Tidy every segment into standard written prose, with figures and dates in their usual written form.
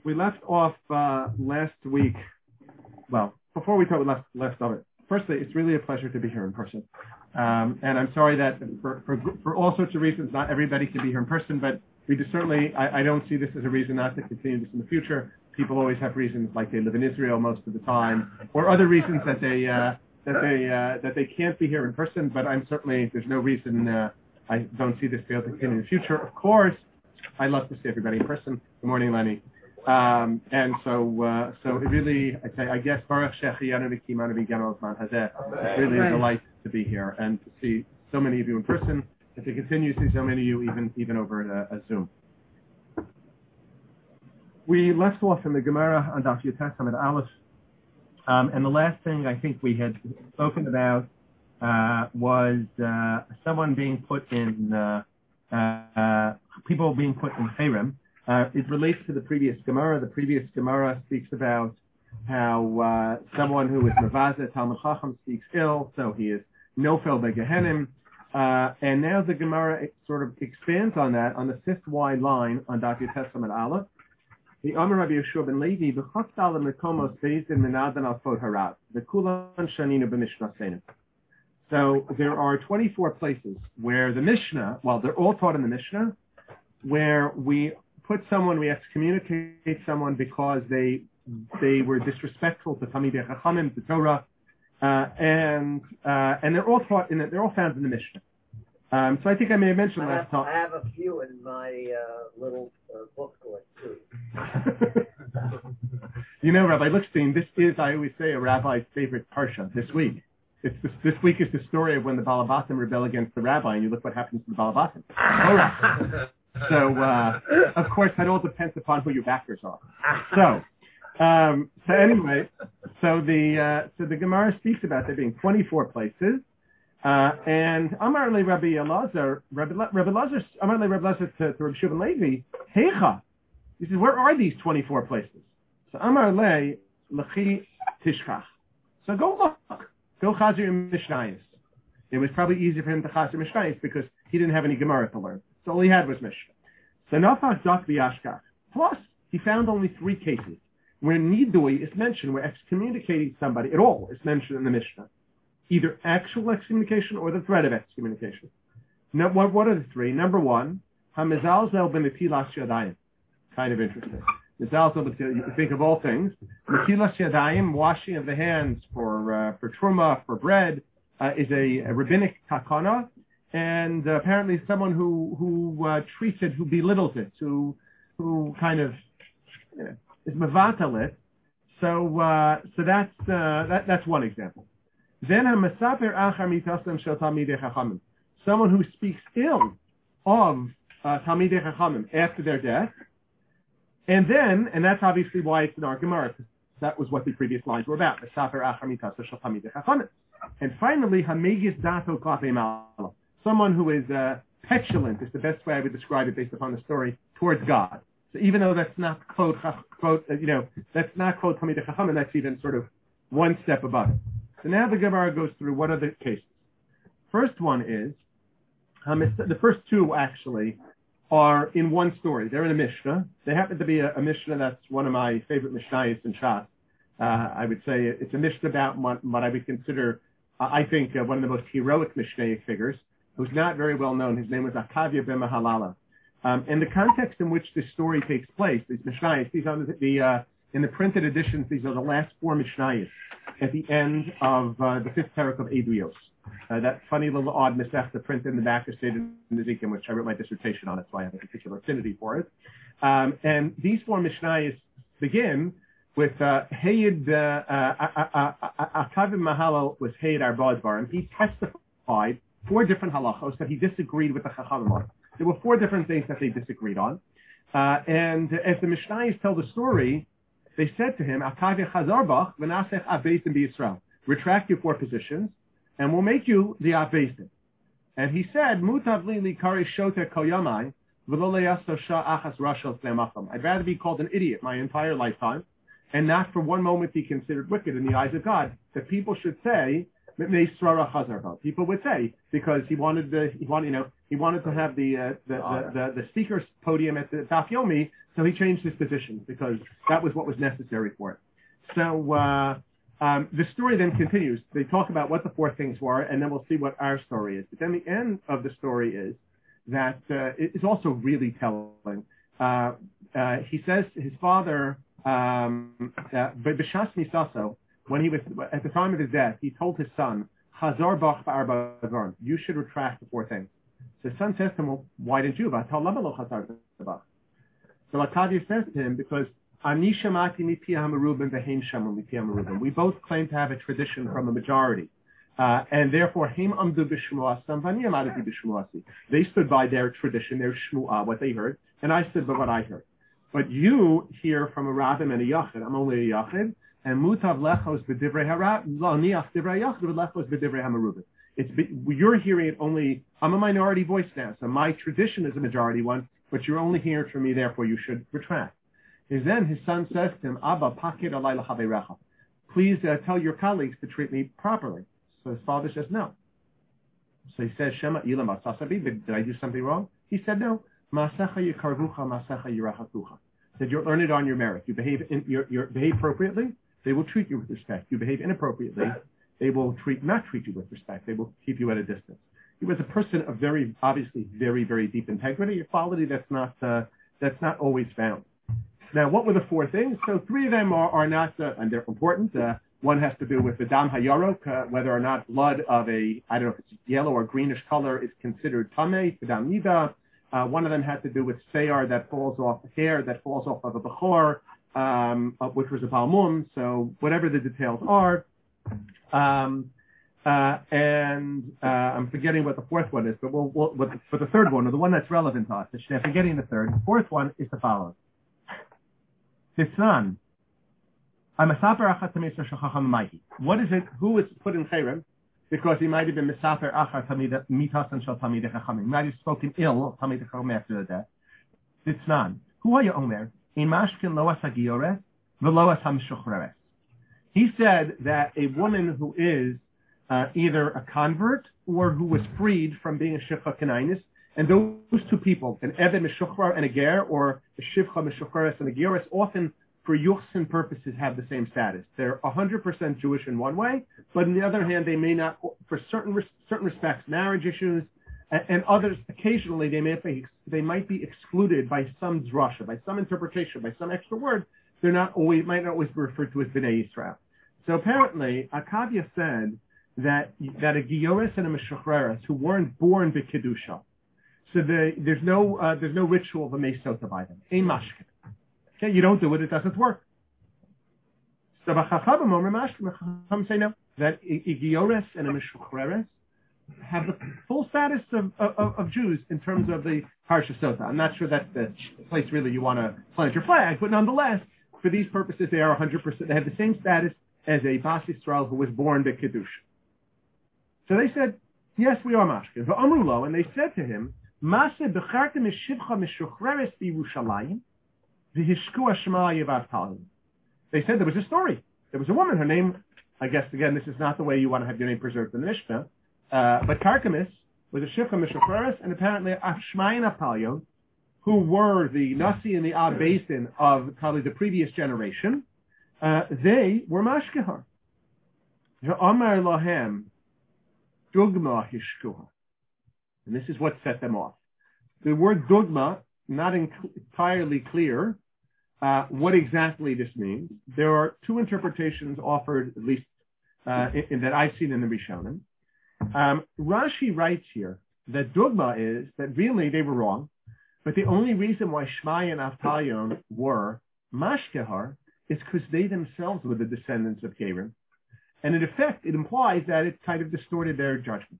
We left off last week. Well, before we talk about left of it, firstly, it's really a pleasure to be here in person. And I'm sorry that for all sorts of reasons, not everybody can be here in person, but we just certainly, I don't see this as a reason not to continue this in the future. People always have reasons, like they live in Israel most of the time, or other reasons that they can't be here in person. But I'm certainly, there's no reason I don't see this be able to continue in the future. Of course, I love to see everybody in person. Good morning, Lenny. And so it really, I guess, Baruch Shechiyanu V'Kimanu V'Ganu Osman Hazeh. It's really a delight to be here and to see so many of you in person, and to continue to see so many of you even over a Zoom. We left off in the Gemara on Daf Yutes Amud Aleph, and the last thing I think we had spoken about was someone being put in, people being put in Cherem. It relates to the previous Gemara. The previous Gemara speaks about how someone who is Mavazeh Talmud Chacham speaks ill, so he is Nofel Begehenim. And now the Gemara sort of expands on that on the fifth Y line on Daf Yutes Amud Aleph. The Amar Rabbi Yeshua ben Levi b'chastal mekomos beizin menadan al fod harav v'kulan shaninu b'mishnasenu. So there are 24 places where the Mishnah, well, they're all taught in the Mishnah, where we put someone, we excommunicate someone because they were disrespectful to Talmidei Chachamim, to Torah, and they're all taught in it. They're all found in the Mishnah. So I think I may have mentioned last time. I have a few in my little booklet too. You know, Rabbi Lichtenstein, this is, I always say, a rabbi's favorite parsha this week. This week is the story of when the Balabatim rebel against the rabbi, and you look what happens to the Balabatim. So, of course, that all depends upon who your backers are. So anyway, the Gemara speaks about there being 24 places, and Amar le Rabbi Elazar, Rabbi Elazar, Amar le Rabbi Elazar to Rabbi Shua ben Levi, Heicha. He says, where are these 24 places? So Amar le Lechi Tishchach. So go look. Go Chazer Mishnayos. It was probably easier for him to Chazer Mishnayos because he didn't have any Gemara to learn. So all he had was Mishnah. So Nafach Dak V'Yashkach. Plus, he found only 3 cases where Nidui is mentioned, where excommunicating somebody at all is mentioned in the Mishnah. Either actual excommunication or the threat of excommunication. Now, what are the 3? Number 1, HaMezalzel b'Netilas Yadayim. Kind of interesting. Mezalzel, you think of all things. Netilas Yadayim, washing of the hands for truma, for bread, is a rabbinic takana. And apparently someone who treats it, who belittles it, who kind of is mavatal it. So that's one example. Then hamasaper achar mitasem shel talmidei chachamim, someone who speaks ill of talmidei chachamim after their death, and that's obviously why it's in our Gemara. That was what the previous lines were about. Masaper achar mitasem shel talmidei chachamim. And finally, hamegis dato klapei ma'ala, someone who is petulant is the best way I would describe it based upon the story, towards God. So even though that's not quote that's not quote Talmidei Chachamim, that's even sort of one step above it. So now the Gemara goes through what are the cases. First one is, the first 2 actually are in one story. They're in a Mishnah. They happen to be a Mishnah that's one of my favorite Mishnayos in Shas. I would say it's a Mishnah about what I would consider, I think, one of the most heroic Mishnaic figures, who's not very well known. His name was Akavia ben Mahalala. And the context in which this story takes place, these Mishnayos, these are in the printed editions, these are the last 4 Mishnayos at the end of the 5th parak of Eduyos. That funny little odd Masechta printed in the back of Seder Nezikim, which I wrote my dissertation on, that's why I have a particular affinity for it. And these 4 Mishnayos begin with Hayid Akavim Mahalal was Hayid Arbadvar, and he testified 4 different halachos that he disagreed with the Chachamim on. There were 4 different things that they disagreed on. And as the Mishnayos tell the story, they said to him, Akavim Chazarbach v'nasech Aveisim b'Yisrael. Retract your 4 positions, and we'll make you the Aveisim. And he said, Mutav li likari shoter kol yamai v'lo leyasto sha'achas rashos le'macham. I'd rather be called an idiot my entire lifetime, and not for one moment be considered wicked in the eyes of God. That people should say People would say because he wanted to have the speaker's podium at the Daf Yomi, so he changed his position because that was what was necessary for it. So the story then continues. They talk about what the four things were, and then we'll see what our story is. But then the end of the story is that it is also really telling. He says his father, B'shas Misaso, when he was at the time of his death, he told his son, "Chazar bach ba'arba dvarim." You should retract the four things. So his son says to him, "Well, why didn't you?" So Akadia says to him, because Ani shamati mipi hamerubim v'heim shamu mipi hamerubim. We both claim to have a tradition from a majority, and therefore heim amdu b'shmuasam v'ani amadati b'shmuasi. They stood by their tradition, their shmuah, what they heard, and I stood by what I heard. But you hear from a rabbim and a yachid. I'm only a yachid, and mutav lechos b'divrei harab laniach divrei yachid v'lechos b'divrei hamerubim. You're hearing it only. I'm a minority voice now, so my tradition is a majority one, but you're only hearing from me. Therefore, you should retract. Then his son says to him, Abba, pakid alay l'chaverecha. Please tell your colleagues to treat me properly. So his father says no. So he says, Shema ilam asasabi, did I do something wrong? He said no. Masecha yikarvucha, masecha yirachakucha. Said you learn it on your merit. You behave behave appropriately, they will treat you with respect. You behave inappropriately, they will not treat you with respect. They will keep you at a distance. He was a person of obviously very, very deep integrity, a quality that's not always found. Now, what were the four things? So three of them are not, and they're important. One has to do with the dam hayarok, whether or not blood of I don't know if it's yellow or greenish color is considered tameh, dam nida. One of them had to do with seyar that falls off the hair, that falls off of a bechor, which was a balmum. So whatever the details are. And I'm forgetting what the fourth one is, but for the third one, or the one that's relevant to us, I'm forgetting the third. The fourth one is the following. His son, what is it? Who was put in Cherem? Because he might have been Mesafer Achar Mitas and Shal Tamid Chachamim. He might have spoken ill of Tamid Chachamim after the death. Tznan. Who are you, Omer? In Mashkin Loas Hagiores, Veloas Hamshuchreres. He said that a woman who is either a convert or who was freed from being a Shivcha Kanainis, and those two people, an Eved Meshuchrar and a Ger, or a Shivcha Meshuchreres and a Geras, often for Yuchsin purposes have the same status. They're 100% Jewish in one way, but on the other hand, they may not, for certain respects, marriage issues, and others, occasionally they might be excluded by some drasha, by some interpretation, by some extra word. Might not always be referred to as B'nai Yisrael. So apparently, Akadia said that a Gioris and a Meshuchreres who weren't born b'Kedusha, so there's no ritual of a Mesota by them. Ein mashkin. Okay, you don't do it, it doesn't work. So Chacham say no, that a Gioris and a Meshuchreres have the full status of Jews in terms of the Parsha Sota. I'm not sure that's the place really you want to plant your flag, but nonetheless, for these purposes, they are 100%. They have the same status as a Bas Yisrael who was born to Kiddush. So they said, yes, we are mashkin. And they said to him, Mase bechartem mishivcha mishuchreres b'Yerushalayim v'hishku hashma yevav talim. They said there was a story. There was a woman. Her name, I guess again, this is not the way you want to have your name preserved in the Mishnah, but Karkamis was a shivcha mishuchreres, and apparently Ashmayin Apalyon, who were the Nasi and the Ab Basin of probably the previous generation, they were mashkehar. Amar lahem dugma hishkuha. And this is what set them off. The word dugma, not entirely clear what exactly this means. There are two interpretations offered, at least that I've seen in the Rishonim. Rashi writes here that dugma is that really they were wrong, but the only reason why Shmai and Avtalion were mashkehar is because they themselves were the descendants of Keren. And in effect, it implies that it kind of distorted their judgment.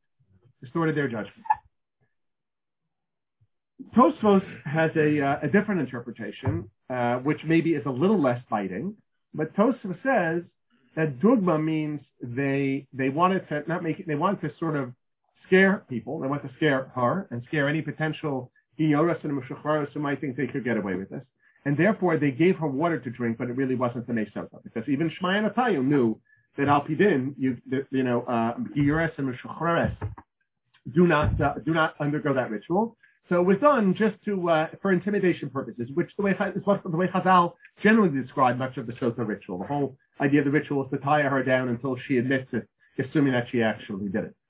Tosfos has a different interpretation, which maybe is a little less biting, but Tosfos says that dugma means they wanted to sort of scare people. They wanted to scare her and scare any potential Gioras and Meshuchreres who might think they could get away with this. And therefore, they gave her water to drink, but it really wasn't the Mesota. Because even Shmai and Atayim knew that al pidin, giyures and meshuchreres do not undergo that ritual. So it was done just to for intimidation purposes, which is the way Chazal generally describe much of the Sota ritual. The whole idea of the ritual is to tie her down until she admits it, assuming that she actually did it.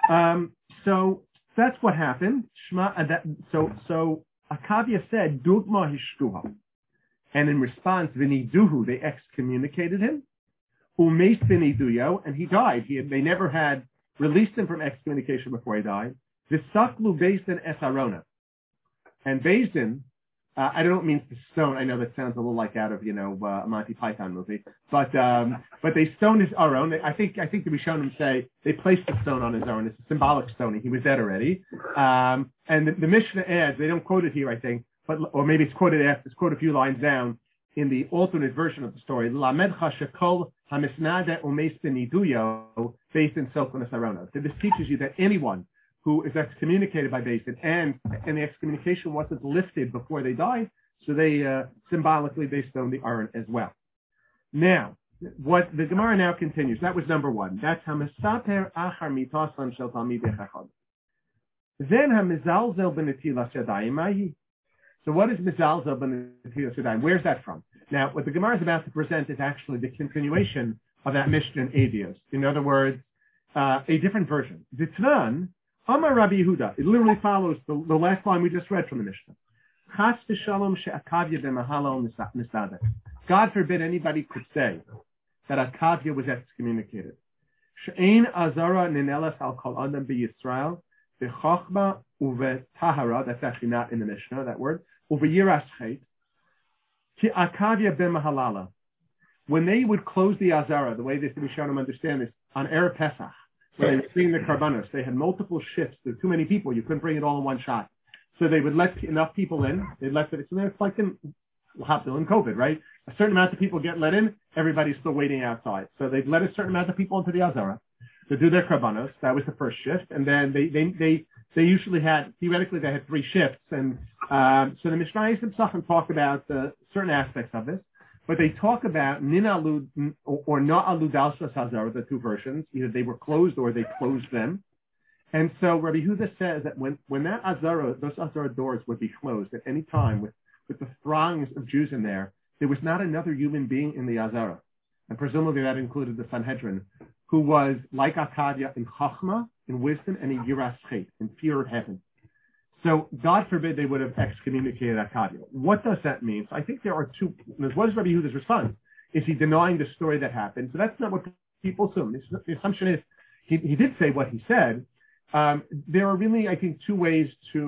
So that's what happened. So Akavia said, "Dugma hishkuha," and in response, "Viniduhu," they excommunicated him. Umeis viniduyo, and he died. They never had released him from excommunication before he died. V'saklu Beis Din es Arona, and Beis Din, I don't mean to stone. I know that sounds a little like out of a Monty Python movie, but they stoned his Aron. I think the Rishonim say they placed the stone on his Aron. It's a symbolic stoning. He was dead already. And the Mishnah adds, they don't quote it here, I think, or maybe it's quoted a few lines down in the alternate version of the story. Lamedcha shekol hamisnade umeis beniduyo Beis Din sokon es Arona. So this teaches you that anyone who is excommunicated by Beis Din, and the excommunication wasn't lifted before they died, so they symbolically they stoned the Aron as well. Now, what the Gemara now continues, that was number one. That's hamisaper achar mitasan shel talmidei chacham. Then hamizalzel b'netilas yadayim mahi. So what is mizalzel b'netilas yadayim? Where's that from? Now, what the Gemara is about to present is actually the continuation of that Mishnah in Avios. In other words, a different version. Ditnan, Amar Rabbi Yehuda. It literally follows the last line we just read from the Mishnah. Chas v'shalom she'akavya b'mahalal nisadek. God forbid anybody could say that Akavya was excommunicated. She'ein azara ninelas al kol adam b'Yisrael v'chochma uve'tahara. That's actually not in the Mishnah, that word. Uve'yiras chet. Ki Akavya b'mahalala. When they would close the azara, the way the Rishonim understand this, on Erev Pesach, when they were bringing the karbanos, they had multiple shifts. There were too many people. You couldn't bring it all in one shot. So they would let enough people in. They let it. So it's like in COVID, right? A certain amount of people get let in. Everybody's still waiting outside. So they'd let a certain amount of people into the Azara to do their karbanos. That was the first shift. And then they usually had, theoretically, they had three shifts. And so the Mishnayos themselves talk about certain aspects of this. But they talk about Ninalud or Na'alud Alshas Hazara, the two versions. Either they were closed or they closed them. And so Rabbi Yehuda says that when that Azara, those Azara doors would be closed at any time with the throngs of Jews in there was not another human being in the Azara. And presumably that included the Sanhedrin, who was like Akavya in Chachma, in wisdom, and in Yiras Chet, in fear of heaven. So, God forbid they would have excommunicated Akavya. What does that mean? So I think there are two. What is Rabbi Yehuda's response? Is he denying the story that happened? So that's not what people assume. The assumption is he did say what he said. There are really, I think, two ways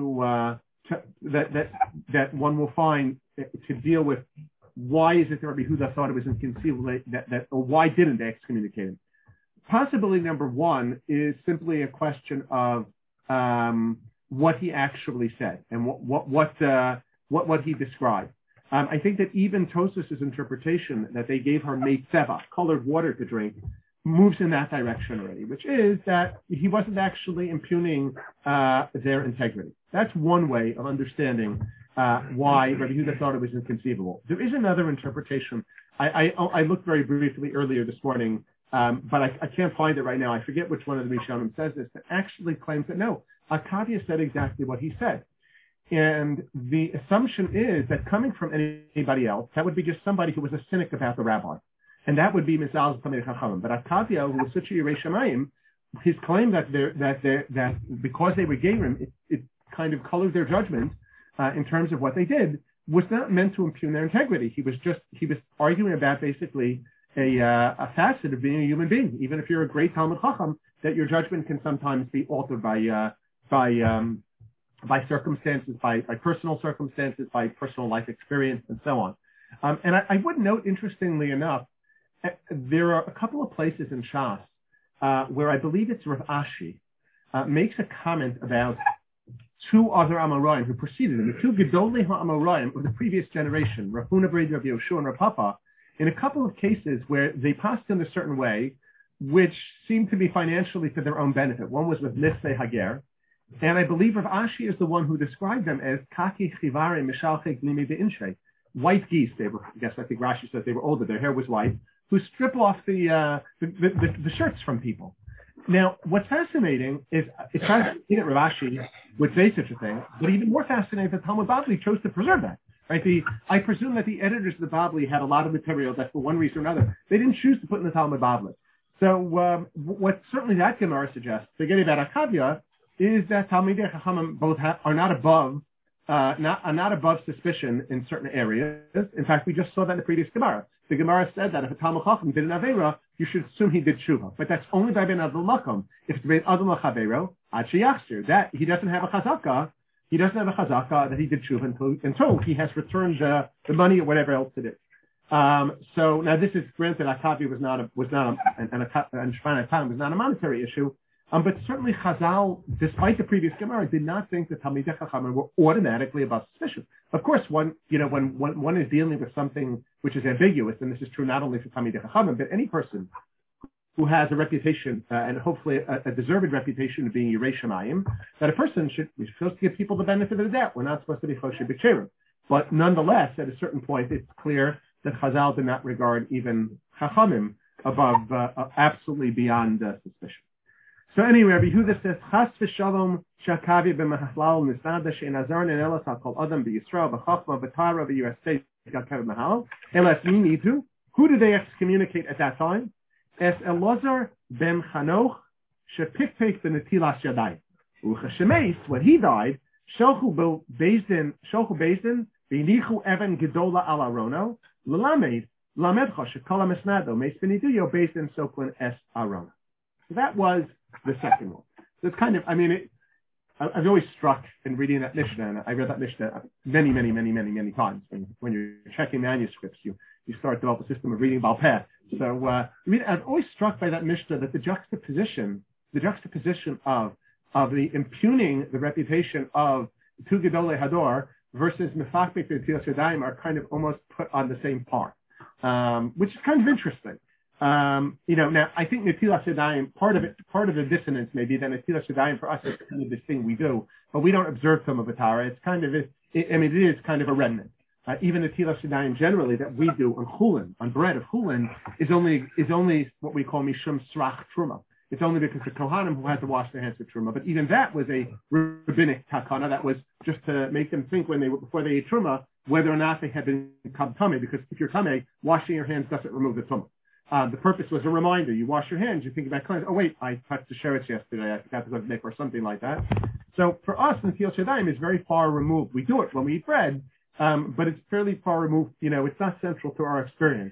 that one will find to deal with why is it that Rabbi Yehuda thought it was inconceivable or why didn't they excommunicate him? Possibility number one is simply a question of what he actually said and what he described. I think that even Tosfos' interpretation that they gave her mei tseva, colored water to drink, moves in that direction already, which is that he wasn't actually impugning their integrity. That's one way of understanding why Rabbi Yehuda thought it was inconceivable. There is another interpretation. I looked very briefly earlier this morning, but I can't find it right now. I forget which one of the Rishonim says this, that actually claims that no, Akavya said exactly what he said. And the assumption is that coming from anybody else, that would be just somebody who was a cynic about the rabbi. And that would be Mizal Talmidei Chachamim. But Akavya, who was such a Yirei Shamayim, his claim that because they were Gerim, it kind of colored their judgment in terms of what they did, was not meant to impugn their integrity. He was arguing about basically a facet of being a human being. Even if you're a great Talmid Chacham, that your judgment can sometimes be altered by circumstances, by personal circumstances, by personal life experience, and so on. And I would note, interestingly enough, there are a couple of places in Shas where I believe it's Rav Ashi makes a comment about two other Amoraim who preceded him, the two Gedolei HaAmoraim of the previous generation, Rav Huna Brei, Rav Yehoshua, and Rav Papa, in a couple of cases where they passed in a certain way, which seemed to be financially to their own benefit. One was with Nisei Hager, and I believe Rav Ashi is the one who described them as Kaki Chivare Mishalche Glimi Be'inshe, white geese. They were, I think Rashi says they were older. Their hair was white, who strip off the shirts from people. Now, what's fascinating is it's fascinating that Rav Ashi would say such a thing, but even more fascinating that Talmud Bavli chose to preserve that. Right? I presume that the editors of the Bavli had a lot of material that, for one reason or another, they didn't choose to put in the Talmud Bavli. So what certainly that Gemara suggests, forgetting about Akavia, is that Talmidei Chachamim both are not above suspicion in certain areas. In fact, we just saw that in the previous Gemara. The Gemara said that if a Talmud Chacham did an Aveira, you should assume he did Shuvah. But that's only by Ben Adul Makom. If it's Ben Adul Machavero, Ad Sheyachzir. That he doesn't have a chazaka. He doesn't have a chazaka that he did Shuvah until he has returned the money or whatever else it is. So now this is granted, Akavi was not a monetary issue. But certainly Chazal, despite the previous Gemara, did not think that Talmidei Chachamim were automatically above suspicion. Of course, when one is dealing with something which is ambiguous, and this is true not only for Talmidei Chachamim, but any person who has a reputation, and hopefully a deserved reputation of being Yirei Shamayim, that a person we're supposed to give people the benefit of the doubt. We're not supposed to be Choshe B'Cherim. But nonetheless, at a certain point, it's clear that Chazal did not regard even Chachamim above, absolutely beyond suspicion. So anyway, Rabbi Yehuda says, Chas v'shalom shakavi b'mahalal nisnada she'nazar ne'elas ha'kol adam b'Yisrael b'chachma b'tara b'USA shakavi b'mahalal. Elas minitu. Who did they excommunicate at that time? Es Elazar ben Chanoch shepikpek b'netilas yadayim. Uchashemeis, when he died, sholchu bezdin v'inichu even gedola al arono l'lamed lamedcha shekala mesnado meis b'niduyo bezdin soklin es arona. So that was the second one. So it's kind of, I was always struck in reading that Mishnah, and I read that Mishnah many times. When you're checking manuscripts, you start to develop a system of reading Baal Peh. So I'm always struck by that Mishnah, that the juxtaposition of the impugning the reputation of two Gedolei Hador versus Mefakbek and Netilas Yadayim are kind of almost put on the same par, which is kind of interesting. Now I think Netilas Yadayim, part of the dissonance may be that Netilas Yadayim for us is kind of this thing we do, but we don't observe some of Atara. It's kind of, it is kind of a remnant. Even Netilas Yadayim generally that we do on Chulin, on bread of Chulin, is only what we call Mishum Srach Truma. It's only because the Kohanim who had to wash their hands with Truma. But even that was a rabbinic takana. That was just to make them think before they ate Truma, whether or not they had been Tameh, because if you're Tameh, washing your hands doesn't remove the Truma. The purpose was a reminder. You wash your hands, you think about cleansing. Oh wait, I touched the sheretz yesterday, I forgot to go to Nick or something like that. So for us, Netilas Yadayim is very far removed. We do it when we eat bread, but it's fairly far removed. It's not central to our experience.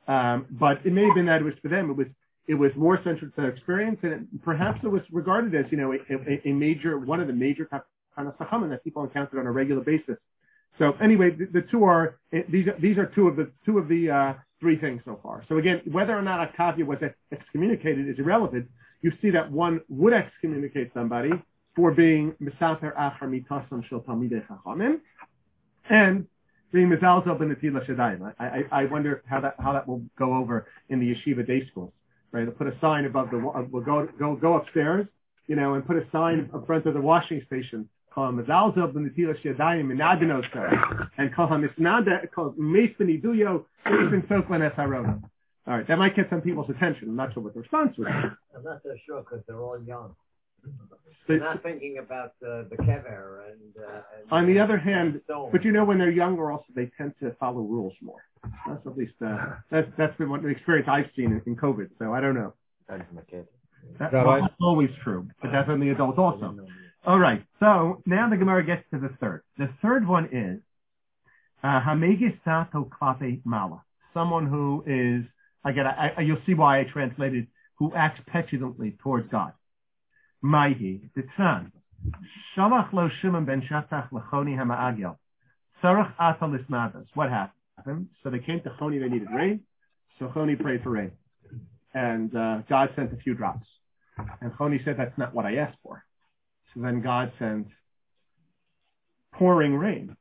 But it may have been that it was for them. It was more central to their experience, and perhaps it was regarded as a major, one of the major kind of sachamim that people encountered on a regular basis. So anyway, the two are these are two of the three things so far. So again, whether or not Akavia was excommunicated is irrelevant. You see that one would excommunicate somebody for being misafer achar mitasam shel talmidei chachamim and being mizalzel b'netilas yadayim. I wonder how that will go over in the yeshiva day schools. Right, they'll put a sign above the. We'll go upstairs, and put a sign in front of the washing station. Call Mazalzel b'netilas yadayim minadinosa, and call him Misnada, call Meis b'niduyo, Meis b'soklan es harona. All right, that might get some people's attention. I'm not sure what the response was. I'm not so sure because they're all young. They're not thinking about the kever and on the other hand, but when they're younger, also they tend to follow rules more. That's at least that's been the experience I've seen in COVID. So I don't know. That's always true, but that's on the adults also. All right. So now the Gemara gets to the third. The third one is Hamegisato Klape Mala. Someone who is you'll see why I translated who acts petulantly towards God. Maihi Ditzan Shalach lo Shimon ben Shatach lechoni hama'agyel Sarach ata lisnadas. What happened? So they came to Choni, they needed rain. So Choni prayed for rain. And God sent a few drops. And Choni said, that's not what I asked for. So then God sent pouring rain.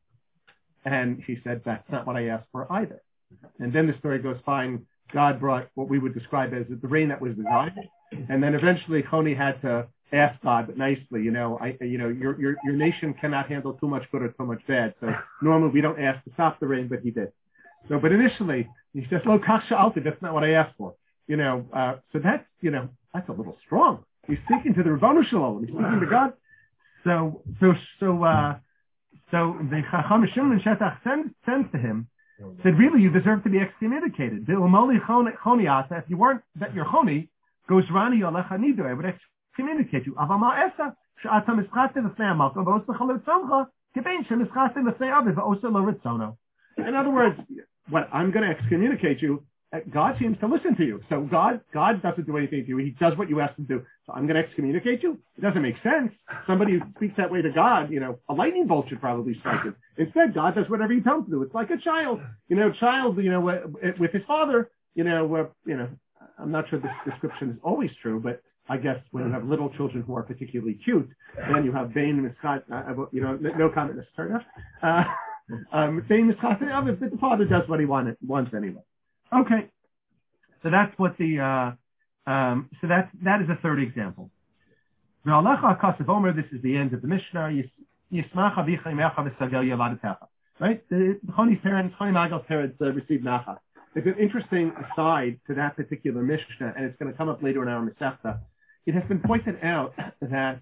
And he said, that's not what I asked for either. And then the story goes, fine, God brought what we would describe as the rain that was desired. And then eventually Choni had to ask God, but nicely, your nation cannot handle too much good or too much bad. So normally we don't ask to stop the rain, but he did. So, but initially, he says, "Lo kach sha'alti," that's not what I asked for. So that's, that's a little strong. He's speaking to the Ribono Shel Olam. He's speaking to God. So the Chacham Shimon Shetach sends to him, said, really, you deserve to be excommunicated. If you weren't, that your choni goes rani alecha nido, I would excommunicate you. Avama esa she'ata mischate v'fnei hamalka v'osa chol ritzoncha kebein shemischate v'fnei aviv v'osa lo ritzono. In other words, what I'm going to excommunicate you. God seems to listen to you. So God doesn't do anything to you. He does what you ask him to do. So I'm going to excommunicate you? It doesn't make sense. Somebody who speaks that way to God, a lightning bolt should probably strike him. Instead, God does whatever he tells him to do. It's like a child, with his father, I'm not sure this description is always true, but I guess when you have little children who are particularly cute, then you have Bain Mischat, no comment necessary. Bain Mischat, but the father does what he wants anyway. Okay, so that's what that is a third example. This is the end of the Mishnah. Right? The Choni's parents, Choni Magal's parents received Nacha. There's an interesting aside to that particular Mishnah, and it's going to come up later in our Masechta. It has been pointed out that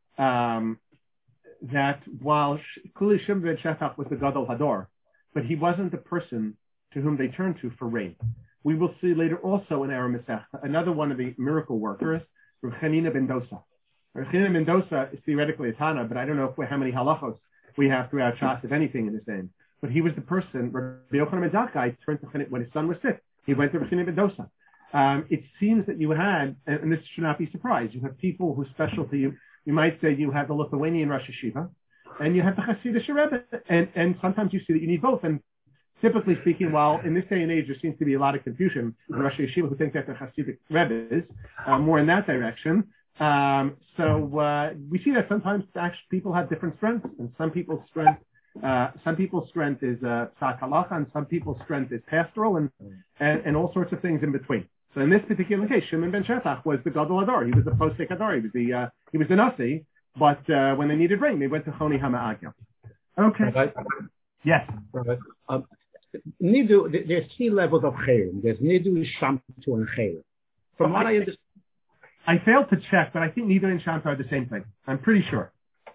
while Kuli Shimon ben Shetach was the Gadol Hador, but he wasn't the person to whom they turned to for rain. We will see later also in our Masechta another one of the miracle workers, Rav Chanina ben Dosa. Rav Chanina ben Dosa is theoretically a Tana, but I don't know how many halachos we have throughout Shas, if anything, in his name. But he was the person, Rabbi Yochanan ben Zakkai turned to Chanina when his son was sick. He went to Rav Chanina ben Dosa. It seems that you had, and this should not be surprised, you have people whose specialty, you might say you have the Lithuanian Rosh Hashiva, and you have the Hasidic Rebbe, and sometimes you see that you need both. And typically speaking, while in this day and age there seems to be a lot of confusion in Rosh Hashiva who think that the Hasidic Rebbe is more in that direction. So we see that sometimes actually people have different strengths, and some people's strength is Psak Halacha, and some people's strength is pastoral, and all sorts of things in between. So in this particular case, Shimon ben Shetach was the Gadol Hador. He was the Posek Hador. He was the Nasi. But when they needed rain, they went to Choni Hama'agya. Okay. Right. Yes. Right. Nidu, there's 3 levels of Chayim. There's Nidu, Shamtu, and Chayim. From what I understand, I failed to check, but I think Nidu and Shamtu are the same thing. I'm pretty sure.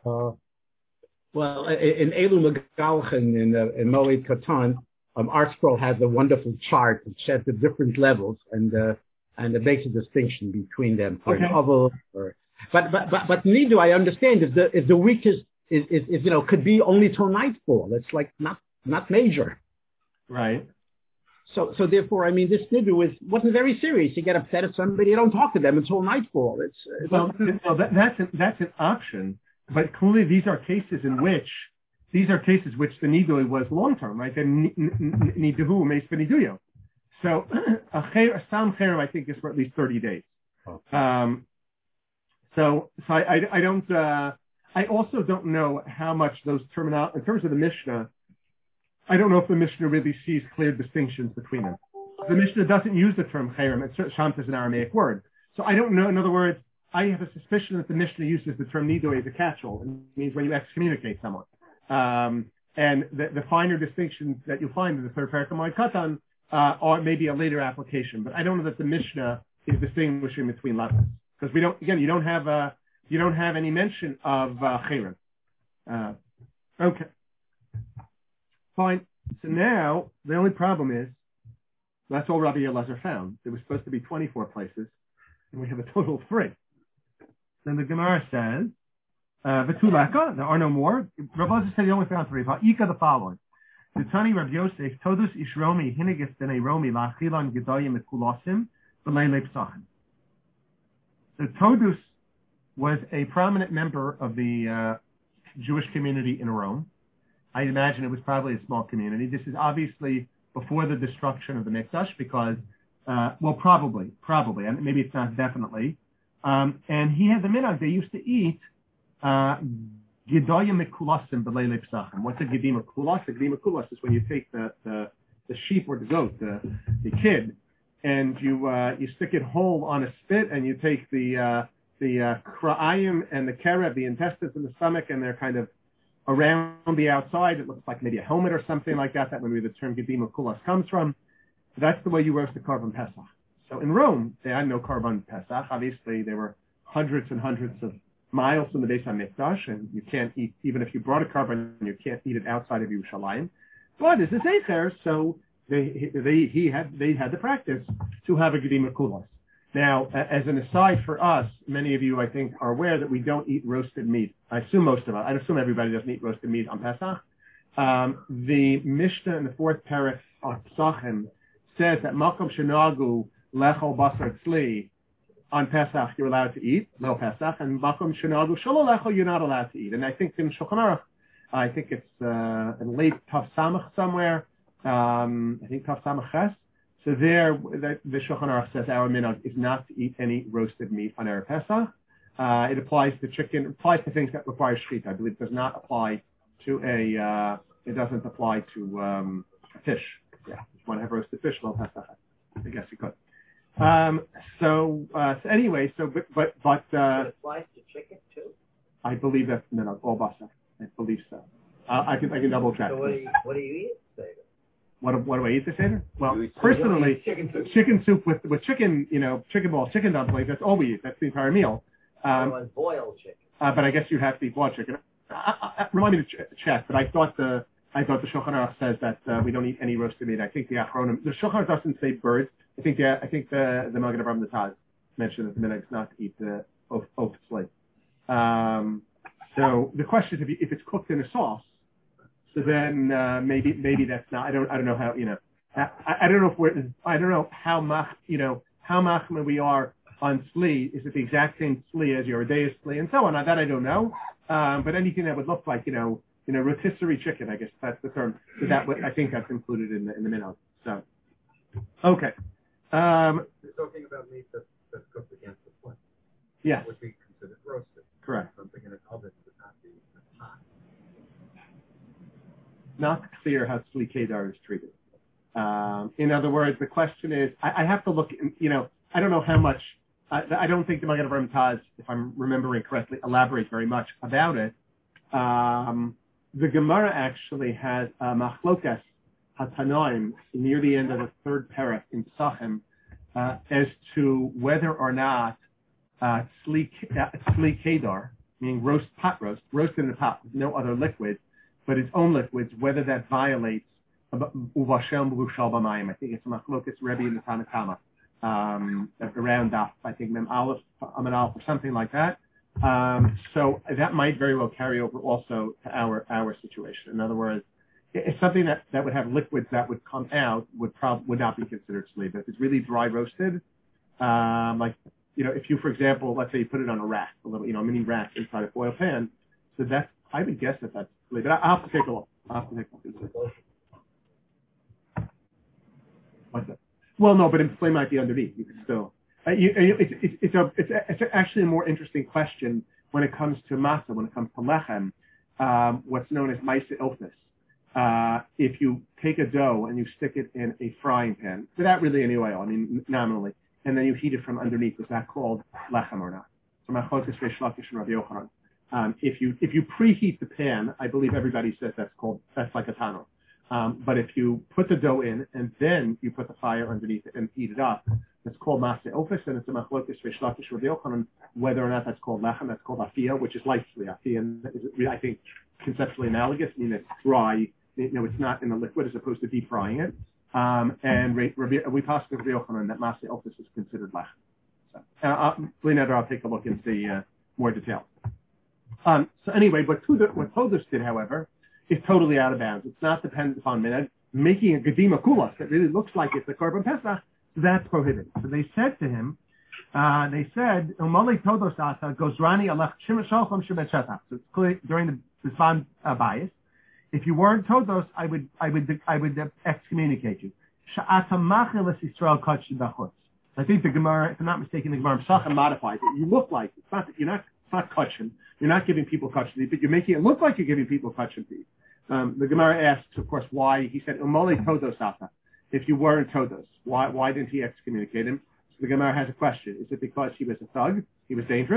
Well, in Elu Megalchen in Moed Katan, ArtScroll has a wonderful chart that shows the different levels and it makes a distinction between them. For example, but Nidu, I understand, is the weakest is could be only till nightfall. It's like not major. Right. So therefore, I mean, this Nidu wasn't very serious. You get upset at somebody, you don't talk to them until nightfall. That's an option, but clearly these are cases which the Nidu was long term, right? Niduhu meis b'niduyo. So a Sam Cherem, I think, is for at least 30 days. So I don't. I also don't know how much those in terms of the Mishnah. I don't know if the Mishnah really sees clear distinctions between them. The Mishnah doesn't use the term Cherem. Shamt is an Aramaic word. So I don't know. In other words, I have a suspicion that the Mishnah uses the term Nidu as a catch-all. It means when you excommunicate someone. And the finer distinctions that you'll find in the third parak of Moed Katan are maybe a later application. But I don't know that the Mishnah is distinguishing between levels. Because you don't have any mention of Cherem. Okay. Fine. So now, the only problem is, that's all Rabbi Elazar found. There was supposed to be 24 places, and we have a total of 3. Then the Gemara says, V'tulaka, there are no more. Rabbi Elazar said he only found 3. Va'ika, the following. The Tani Rav Yosef, Todus Ishromi, Hinigis B'nei Romi, La'achilon Gedoyim Mekulosim, B'lei Lepsachin. So Todus was a prominent member of the Jewish community in Rome. I imagine it was probably a small community. This is obviously before the destruction of the Mikdash because, probably, and maybe it's not definitely. And he had the minhag. They used to eat Gedoyim Mekulasim B'lei Lepsachin. What's a Gedim Mekulas? A Gedim Mekulas is when you take the sheep or the goat, the kid, and you stick it whole on a spit, and you take the kra'ayim and the kereb, the intestines and the stomach, and they're kind of around the outside, it looks like maybe a helmet or something like that. That would be the term Gedima Kulas comes from. That's the way you roast the Korban Pesach. So in Rome, they had no Korban Pesach. Obviously, there were hundreds and hundreds of miles from the Beis HaMikdash, and you can't eat, even if you brought a korban, you can't eat it outside of Yerushalayim. But it's a Sefer, so they had the practice to have a Gedima Kulas. Now, as an aside for us, many of you, I think, are aware that we don't eat roasted meat. I assume most of us. I assume everybody doesn't eat roasted meat on Pesach. The Mishnah in the fourth parah of Pesachim says that Makom Shenagu Lechol Basar Tzli on Pesach you're allowed to eat, no Pesach, and Makom Shenagu Shelo Lechol you're not allowed to eat. And I think in Shulchan Aruch, I think it's in late Tav Samach somewhere. I think Tav Samach Ches. So there, the Shulchan Aruch says our minhag is not to eat any roasted meat on Erev Pesach. It applies to chicken. It applies to things that require shechita. I believe it does not apply to it doesn't apply to a fish. Yeah, if you want to have roasted fish, no Pesach. I guess you could. So anyway, but it applies to chicken too. I believe that's no all basar. I believe so. I can double check. So what do you eat? What do I eat this Seder? Well, personally, chicken soup with chicken, chicken balls, chicken dumplings. That's all we eat. That's the entire meal. Boiled chicken. But I guess you have to eat boiled chicken. Remind me to check. But I thought the Shulchan Aruch says that we don't eat any roasted meat. I think the Achronim, the Shulchan Aruch doesn't say birds. I think the Magen Avraham Nataz mentioned that the minhag is not to eat the oaf slate. So the question is if it's cooked in a sauce. So then maybe that's not. I don't know how I don't know how machmir we are on tzli. Is it the exact same tzli as your Yoredeus tzli and so on? That I don't know. But anything that would look like rotisserie chicken, I guess that's the term. So I think that's included in the minhag. So okay. You're talking about meat that's cooked against the flame. Yes. Would be considered roasted. Correct. Something in an oven would not be hot. Not clear how tzli kedar is treated. In other words, the question is, I have to look. I don't know how much. I don't think the Magen Avraham Taz, if I'm remembering correctly, elaborates very much about it. The Gemara actually has machlokas hatanoim near the end of the third parah in Pesachim as to whether or not tzli kedar, meaning roasted in a pot with no other liquid, but its own liquids, whether that violates uvashel muvushal b'mayim. I think it's machlokas Rebbe in the Tanna Kama, around that. I think Mem Aleph, Amen Aleph, or something like that. So that might very well carry over also to our situation. In other words, it's something that would have liquids that would come out would not be considered tzli. But if it's really dry roasted, if you, for example, let's say you put it on a rack, a little, mini rack inside a foil pan, so that's, I would guess that's tzli. But I'll have to take a look. What's that? Well, no, but the flame might be underneath. You can still. It's actually a more interesting question when it comes to masa, when it comes to lechem, what's known as maisa ilfis. If you take a dough and you stick it in a frying pan, without really any oil, nominally, and then you heat it from underneath, is that called lechem or not? So Machlokas Reish Lakish and Rabbi Yochanan. If you preheat the pan, I believe everybody says that's like a tano. But if you put the dough in and then you put the fire underneath it and heat it up, it's called Maaseh Ofis, and it's a Machlokas Reish Lakish Rabbi Yochanan. Whether or not that's called lechem, that's called afiyah, which is lightly afiyah. I think conceptually analogous, it's dry. It's not in the liquid as opposed to deep frying it. And we passed with Rabbi Yochanan that Maaseh Ofis is considered lechem. So I'll take a look and see more detail. So anyway, what Todos did, however, is totally out of bounds. It's not dependent upon minhag. Making a gedima kulas that really looks like it's a korban pesach, that's prohibited. So they said to him, Umali Todos asa gozrani alech shalchom shebet shetach. So it's clear during the Zman bias. If you weren't Todos, I would excommunicate you. Sha'ata machil es Yisrael kach b'chutz. I think the Gemara, if I'm not mistaken, the Gemara Pesachim modifies it. You look like it's not kachim. You're not giving people kachim, but you're making it look like you're giving people kachim. The Gemara asks, of course, why. He said, Umali Todos asa. If you weren't Todos, why didn't he excommunicate him? So the Gemara has a question. Is it because he was a thug, he was dangerous,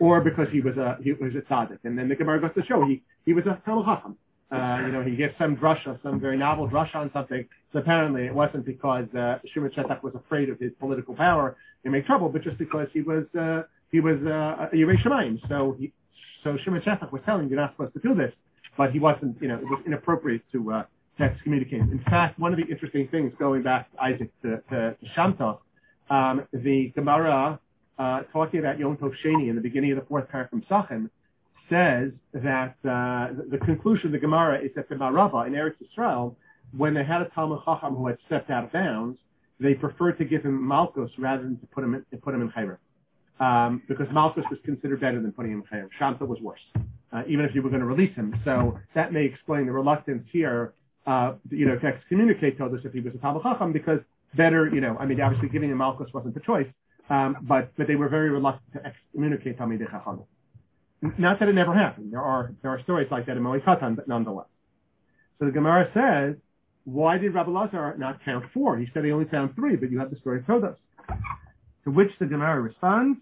or because he was a tzaddik. And then the Gemara goes to show he was a Talmid Chacham. He gave some drasha, some very novel drasha on something. So apparently it wasn't because Shimon Shetak was afraid of his political power and make trouble, but just because he was a Yirei Shamayim. So Shimon Shetak was telling him, you're not supposed to do this, but he wasn't. It was inappropriate to excommunicate him. In fact, one of the interesting things going back, Isaac, to Shamtov, the Gemara talking about Yom Tov Sheni in the beginning of the fourth parak from Sachem, says that the conclusion of the Gemara is that the Marava in Eretz Yisrael, when they had a Talmid Chacham who had stepped out of bounds, they preferred to give him Malchus rather than to put him in Chayra, because Malchus was considered better than putting him in Chayra. Shamta was worse, even if you were going to release him. So that may explain the reluctance here, to excommunicate Todos if he was a Talmid Chacham, because better, obviously giving him Malchus wasn't the choice, but they were very reluctant to excommunicate Talmidei Chacham. Not that it never happened. There are stories like that in Moed Katan, but nonetheless. So the Gemara says, why did Rabbi Lazar not count 4? He said he only found 3, but you have the story of Todos. To which the Gemara responds,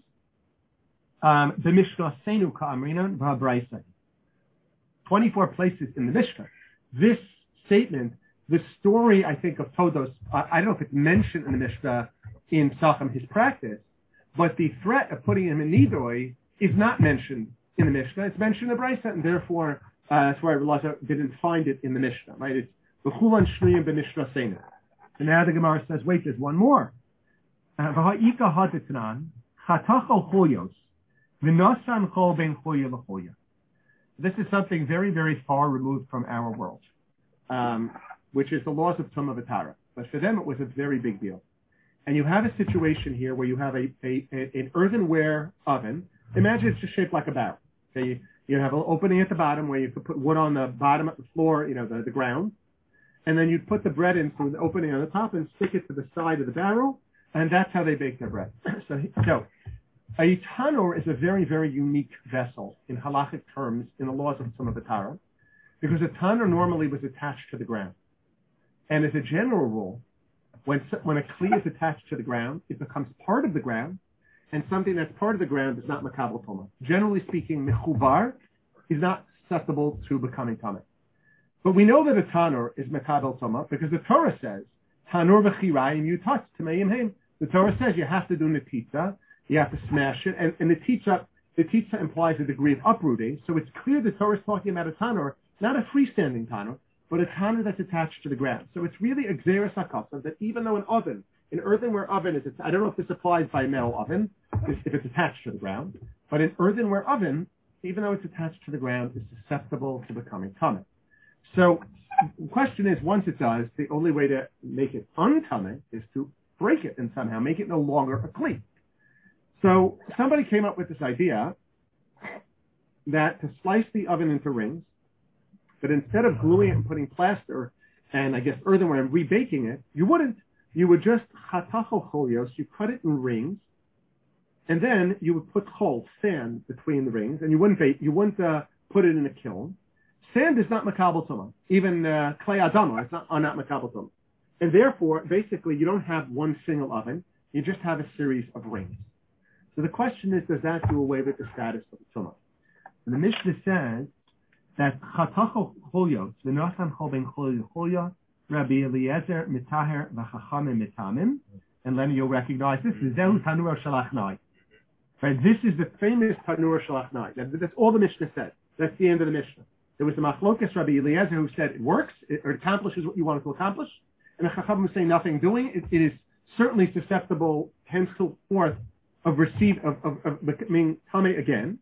B'Mishna Seinu Ka'amrina V'Habraisa. 24 places in the Mishnah. This statement, the story, I think, of Todos, I don't know if it's mentioned in the Mishnah in Sachem, his practice, but the threat of putting him in Nidoi is not mentioned in the Mishnah. It's mentioned in the Brisa, and therefore that's why Rabbi didn't find it in the Mishnah. Right? It's B'chulan Shnuyim B'Mishna Seinu. And now the Gemara says, wait, there's one more. V'ha'ika hadetnan chatachol choyos v'nosan chol ben choya l'choya. This is something very, very far removed from our world, which is the laws of Tumah V'Tara. But for them, it was a very big deal. And you have a situation here where you have an earthenware oven. Imagine it's just shaped like a barrel. Okay, you have an opening at the bottom where you could put wood on the bottom of the floor, the ground, and then you'd put the bread in through the opening on the top and stick it to the side of the barrel, and that's how they bake their bread. So a tanur is a very, very unique vessel in halachic terms in the laws of Tumah V'Tara, because a tanur normally was attached to the ground. And as a general rule, when a kli is attached to the ground, it becomes part of the ground, and something that's part of the ground is not makabel toma. Generally speaking, mechuvar is not susceptible to becoming tama. But we know that a tanur is makabel toma because the Torah says, tanur v'chirayim you touch tameim heim. The Torah says you have to do netitza, you have to smash it, and the netitza implies a degree of uprooting, so it's clear the Torah is talking about a tanur, not a freestanding tanur, but a tanur that's attached to the ground. So it's really a gzeras hakasa that even though an earthenware oven is, I don't know if this applies by a metal oven, if it's attached to the ground, but an earthenware oven, even though it's attached to the ground, is susceptible to becoming tameh. So the question is, once it does, the only way to make it untameh is to break it and somehow make it no longer a kli. So somebody came up with this idea that to slice the oven into rings, but instead of gluing it and putting plaster and I guess earthenware and rebaking it, you wouldn't. You would just chatacho cholyos, you cut it in rings, and then you would put sand between the rings, and you wouldn't put it in a kiln. Sand is not makabel tuma. Even clay adama is not makabel tuma. And therefore, basically, you don't have one single oven. You just have a series of rings. So the question is, does that do away with the status of the tuma? And the Mishnah says that chatacho cholyos, v'nosan chol ben choya, Rabbi Eliezer mitaher v'chachamim mitamim, and then you'll recognize this is Zehu Tanur Shalachnai. Right, this is the famous Tanur Shalachnai. That's all the Mishnah said. That's the end of the Mishnah. There was a Machlokas Rabbi Eliezer who said it works, it accomplishes what you want it to accomplish, and the Chachamim say nothing doing. It is certainly susceptible henceforth of becoming Tameh again.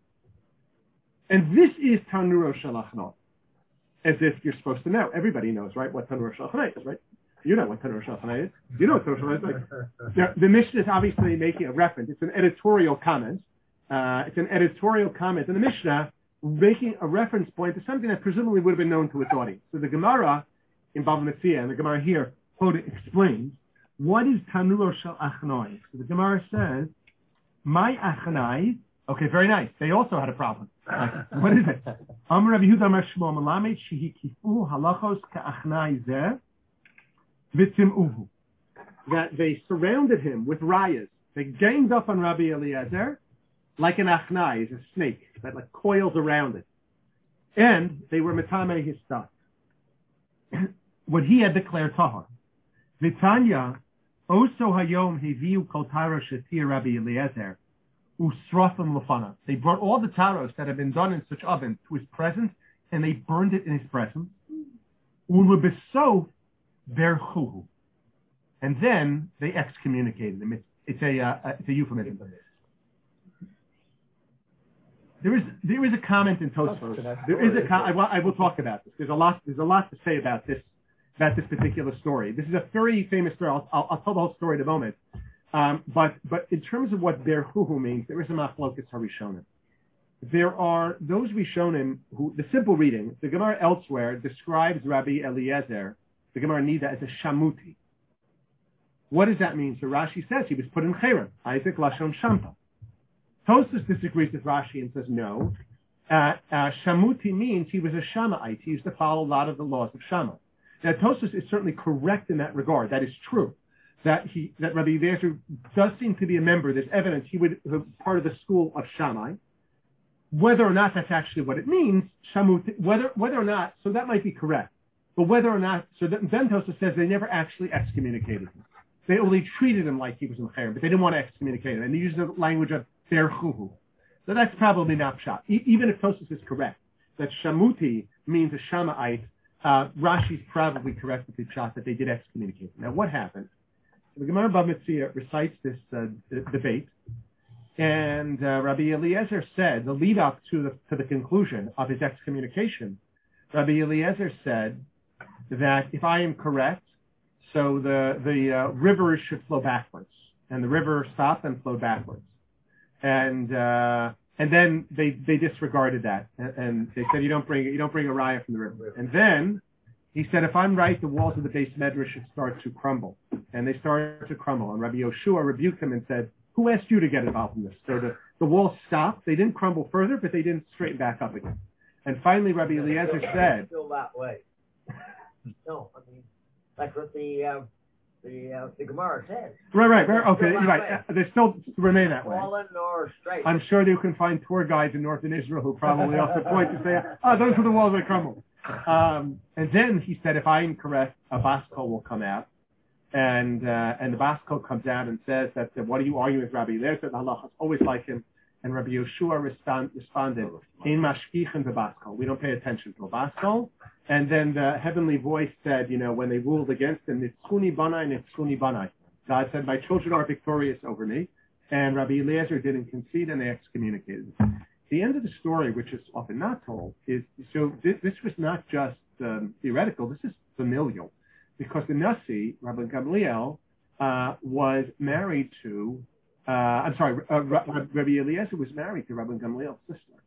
And this is Tanur Shalachnai. As if you're supposed to know. Everybody knows, right, what Tanur Shalachnai is, right? You know what Tanur Shalachnai is. You know what Tanur Shalachnai is like. Now, the Mishnah is obviously making a reference. It's an editorial comment. In the Mishnah making a reference point to something that presumably would have been known to its audience. So the Gemara in Bava Metzia, and the Gemara here, explains, what is Tanur Shalachnai? So the Gemara says, my achnai. Okay, very nice. They also had a problem. What is it? Amar Rabbi Yehuda Amar Shmuel Melamed shehi kifu halachos ka'achnai zeh v'tim'uhu. That they surrounded him with rayas. They ganged up on Rabbi Eliezer like an achnai, is a snake that like coils around it. And they were metame his stuff. What he had declared tahar. Vitanya, oso hayom heviu kol tara shetir Rabbi Eliezer, usrafim lefana. They brought all the taros that had been done in such ovens to his presence, and they burned it in his presence. Ulebeso berchuhu. And then they excommunicated him. It's a euphemism. There is a comment in Tosfos. I will talk about this. There's a lot to say about this particular story. This is a very famous story. I'll tell the whole story in a moment. But in terms of what berchuhu means, there is a machlokas harishonim. There are those Rishonim who, the simple reading, the Gemara elsewhere describes Rabbi Eliezer, the Gemara Nida, as a shamuti. What does that mean? So Rashi says he was put in Cherem, Isaac Lashon Shampa. Tosfos disagrees with Rashi and says no. Shamuti means he was a Shamma'ite. He used to follow a lot of the laws of Shammah. Now Tosfos is certainly correct in that regard. That is true. That Rabbi Eliezer does seem to be a member. There's evidence he would be part of the school of Shammai. Whether or not that's actually what it means, Shamuti, whether or not, so that might be correct. But whether or not, so then Tosfos says they never actually excommunicated him. They only treated him like he was in Cherem, but they didn't want to excommunicate him. And they used the language of berchuhu. So that's probably not pshat. Even if Tosfos is correct, that Shamuti means a Shamma'ite, Rashi's probably correct with the pshat that they did excommunicate him. Now what happened? So the Gemara Bava Metzia recites this debate, and Rabbi Eliezer said, the lead up to the conclusion of his excommunication, Rabbi Eliezer said that if I am correct, so the rivers should flow backwards, and the river stopped and flowed backwards, and then they disregarded that, and they said you don't bring a raya from the river. And then he said, if I'm right, the walls of the base medrash should start to crumble, and they started to crumble. And Rabbi Yoshua rebuked him and said, who asked you to get involved in this? So the walls stopped. They didn't crumble further, but they didn't straighten back up again. And finally, Rabbi Eliezer said, still that way. No, I mean that's what the Gemara says. Right. Okay, right. They still remain that way. Fallen or straight. I'm sure you can find tour guides in northern Israel who probably also point to say, those are the walls that crumble. And then he said, if I am correct, a Baskol will come out. And the Baskol comes out and says that, what are you arguing with Rabbi Eliezer? The halacha is always like him. And Rabbi Yoshua responded, in mashkichin the Baskol. We don't pay attention to a Baskol. And then the heavenly voice said, when they ruled against him, nitzchuni banai. God said, my children are victorious over me. And Rabbi Eliezer didn't concede, and they excommunicated him. The end of the story, which is often not told, is, so this was not just theoretical, this is familial. Because the Nasi, Rabbi Gamliel, was married to, Rabbi Eliezer was married to Rabbi Gamliel's sister.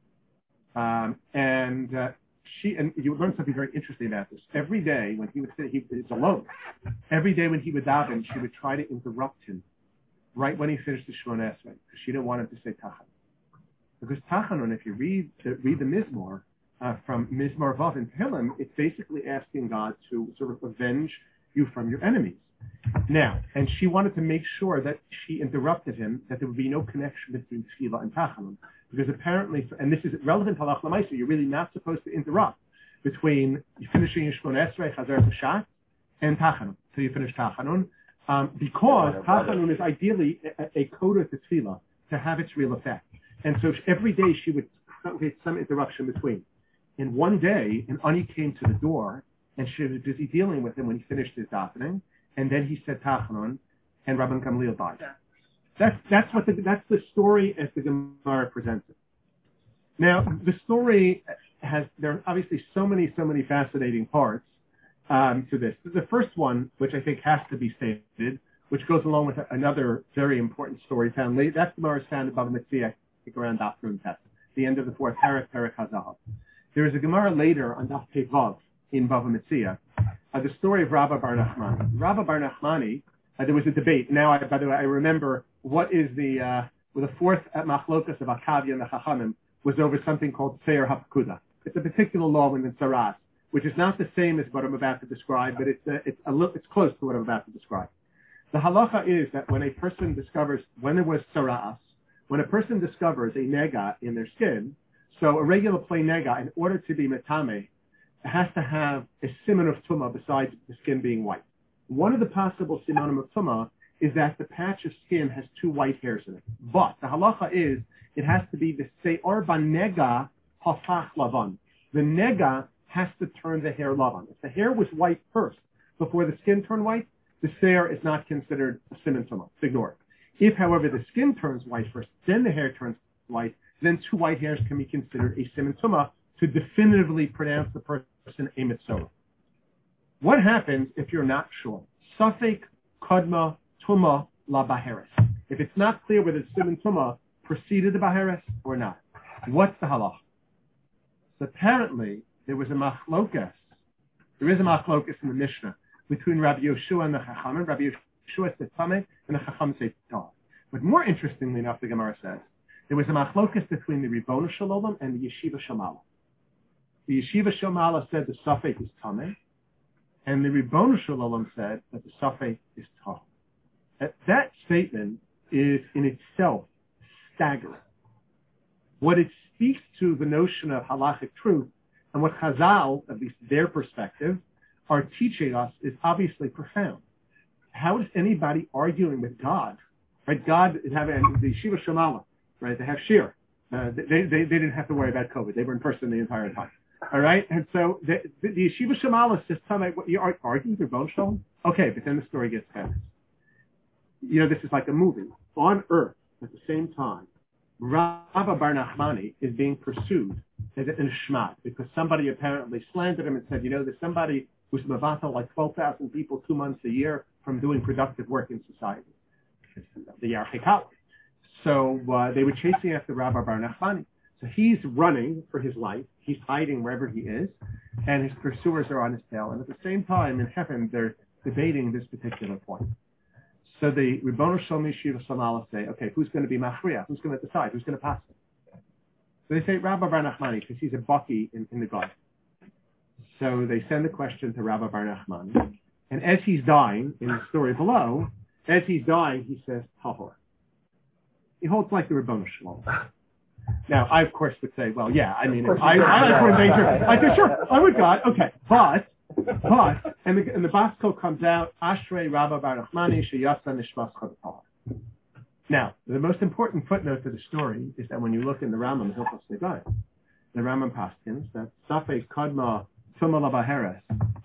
And you learn something very interesting about this. Every day when he was alone. Every day when he would daven, she would try to interrupt him right when he finished the Shemona Esrei, because she didn't want him to say Tachanun. Because Tachanun, if you read the Mizmor, from Mizmor Vav in Tehillim, it's basically asking God to sort of avenge you from your enemies. Now, and she wanted to make sure that she interrupted him, that there would be no connection between Tefillah and Tachanun. Because apparently, and this is relevant to Halach L'Maisa, you're really not supposed to interrupt between finishing your Shemona Esrei, Chazer Peshat, and Tachanun, till you finish Tachanun, because Tachanun is ideally a coda to Tefillah to have its real effect. And so every day she would create some interruption between. And one day, an Ani came to the door, and she was busy dealing with him when he finished his davening, and then he said Tachanun, and Rabban Gamliel died. That's the story as the Gemara presents it. Now, the story there are obviously so many fascinating parts to this. The first one, which I think has to be stated, which goes along with another very important story found late, that's the Gemara is found in Bava Metzia, I think around Daf Nun Tet, the end of the fourth Perek HaZahav. There is a Gemara later on Daf Pei Vav in Bava Metzia, the story of Rabba Bar Nachmani. Rabba Bar Nachmani, there was a debate. Now, by the way, I remember what is the fourth machlokas of Akavia and the Chachamim was over something called Seir HaPekuda. It's a particular law in the Tzaras, which is not the same as what I'm about to describe, but it's close to what I'm about to describe. The halacha is that when a person discovers when there was Tzaras, When a person discovers a nega in their skin, so a regular plain nega, in order to be metame, it has to have a siman of tumah besides the skin being white. One of the possible simanim of tumah is that the patch of skin has 2 white hairs in it. But the halacha is it has to be the se'or banega hafach lavan. The nega has to turn the hair lavan. If the hair was white first before the skin turned white, the se'or is not considered a siman tumah. It's ignored. If, however, the skin turns white first, then the hair turns white, then 2 white hairs can be considered a siman tumah to definitively pronounce the person a mitzvah. What happens if you're not sure? Safek kadma tumah la baheres. If it's not clear whether siman tumah preceded the baheres or not, what's the halach? So apparently there was a machlokas. There is a machlokas in the Mishnah between Rabbi Yoshua and the Chachamim. Rabbi Yoshua said tameh and the Chacham said tar. But more interestingly enough, the Gemara says there was a machlokas between the Ribbono Shel Olam and the Yeshiva Shamala. The Yeshiva Shamala said the Safek is tameh, and the Ribbono Shel Olam said that the Safek is tar. That statement is in itself staggering. What it speaks to the notion of halachic truth and what Chazal, at least their perspective, are teaching us is obviously profound. How is anybody arguing with God? Right? God is having the Yeshiva Shamala, right? They have shir. They didn't have to worry about COVID. They were in person the entire time. All right? And so the Yeshiva Shamala says, what, you are arguing with Ribbono Shel Olam? Okay, but then the story gets better. You know, this is like a movie. On Earth, at the same time, Rabba Bar Nachmani is being pursued as an shmad because somebody apparently slandered him and said, you know, there's somebody who's mavatal like 12,000 people 2 months a year from doing productive work in society. The Yarchikal. So they were chasing after Rabba Bar Nachmani. So he's running for his life. He's hiding wherever he is, and his pursuers are on his tail. And at the same time, in heaven, they're debating this particular point. So the Ribbono Shel Olam Yeshiva Shamala say, okay, who's going to be machriya? Who's going to decide? Who's going to pass it? So they say Rabba Bar Nachmani because he's a baki in the God. So they send the question to Rabba Bar Nachmani, and as he's dying, in the story below, as he's dying, he says tahor. He holds like the Ribbono Shel Olam. Now, I of course would say, well, yeah, I mean, if I were in danger, I say, sure, I would God, okay, but, and the Basko comes out, Ashrei Rabba Bar Nachmani Sheyasa Nishmas Chodapah. Now, the most important footnote to the story is that when you look in the Rambam, Hilchos Nedarim, the Rambam Paskins, that Safek Kadma Tumah La Baheres,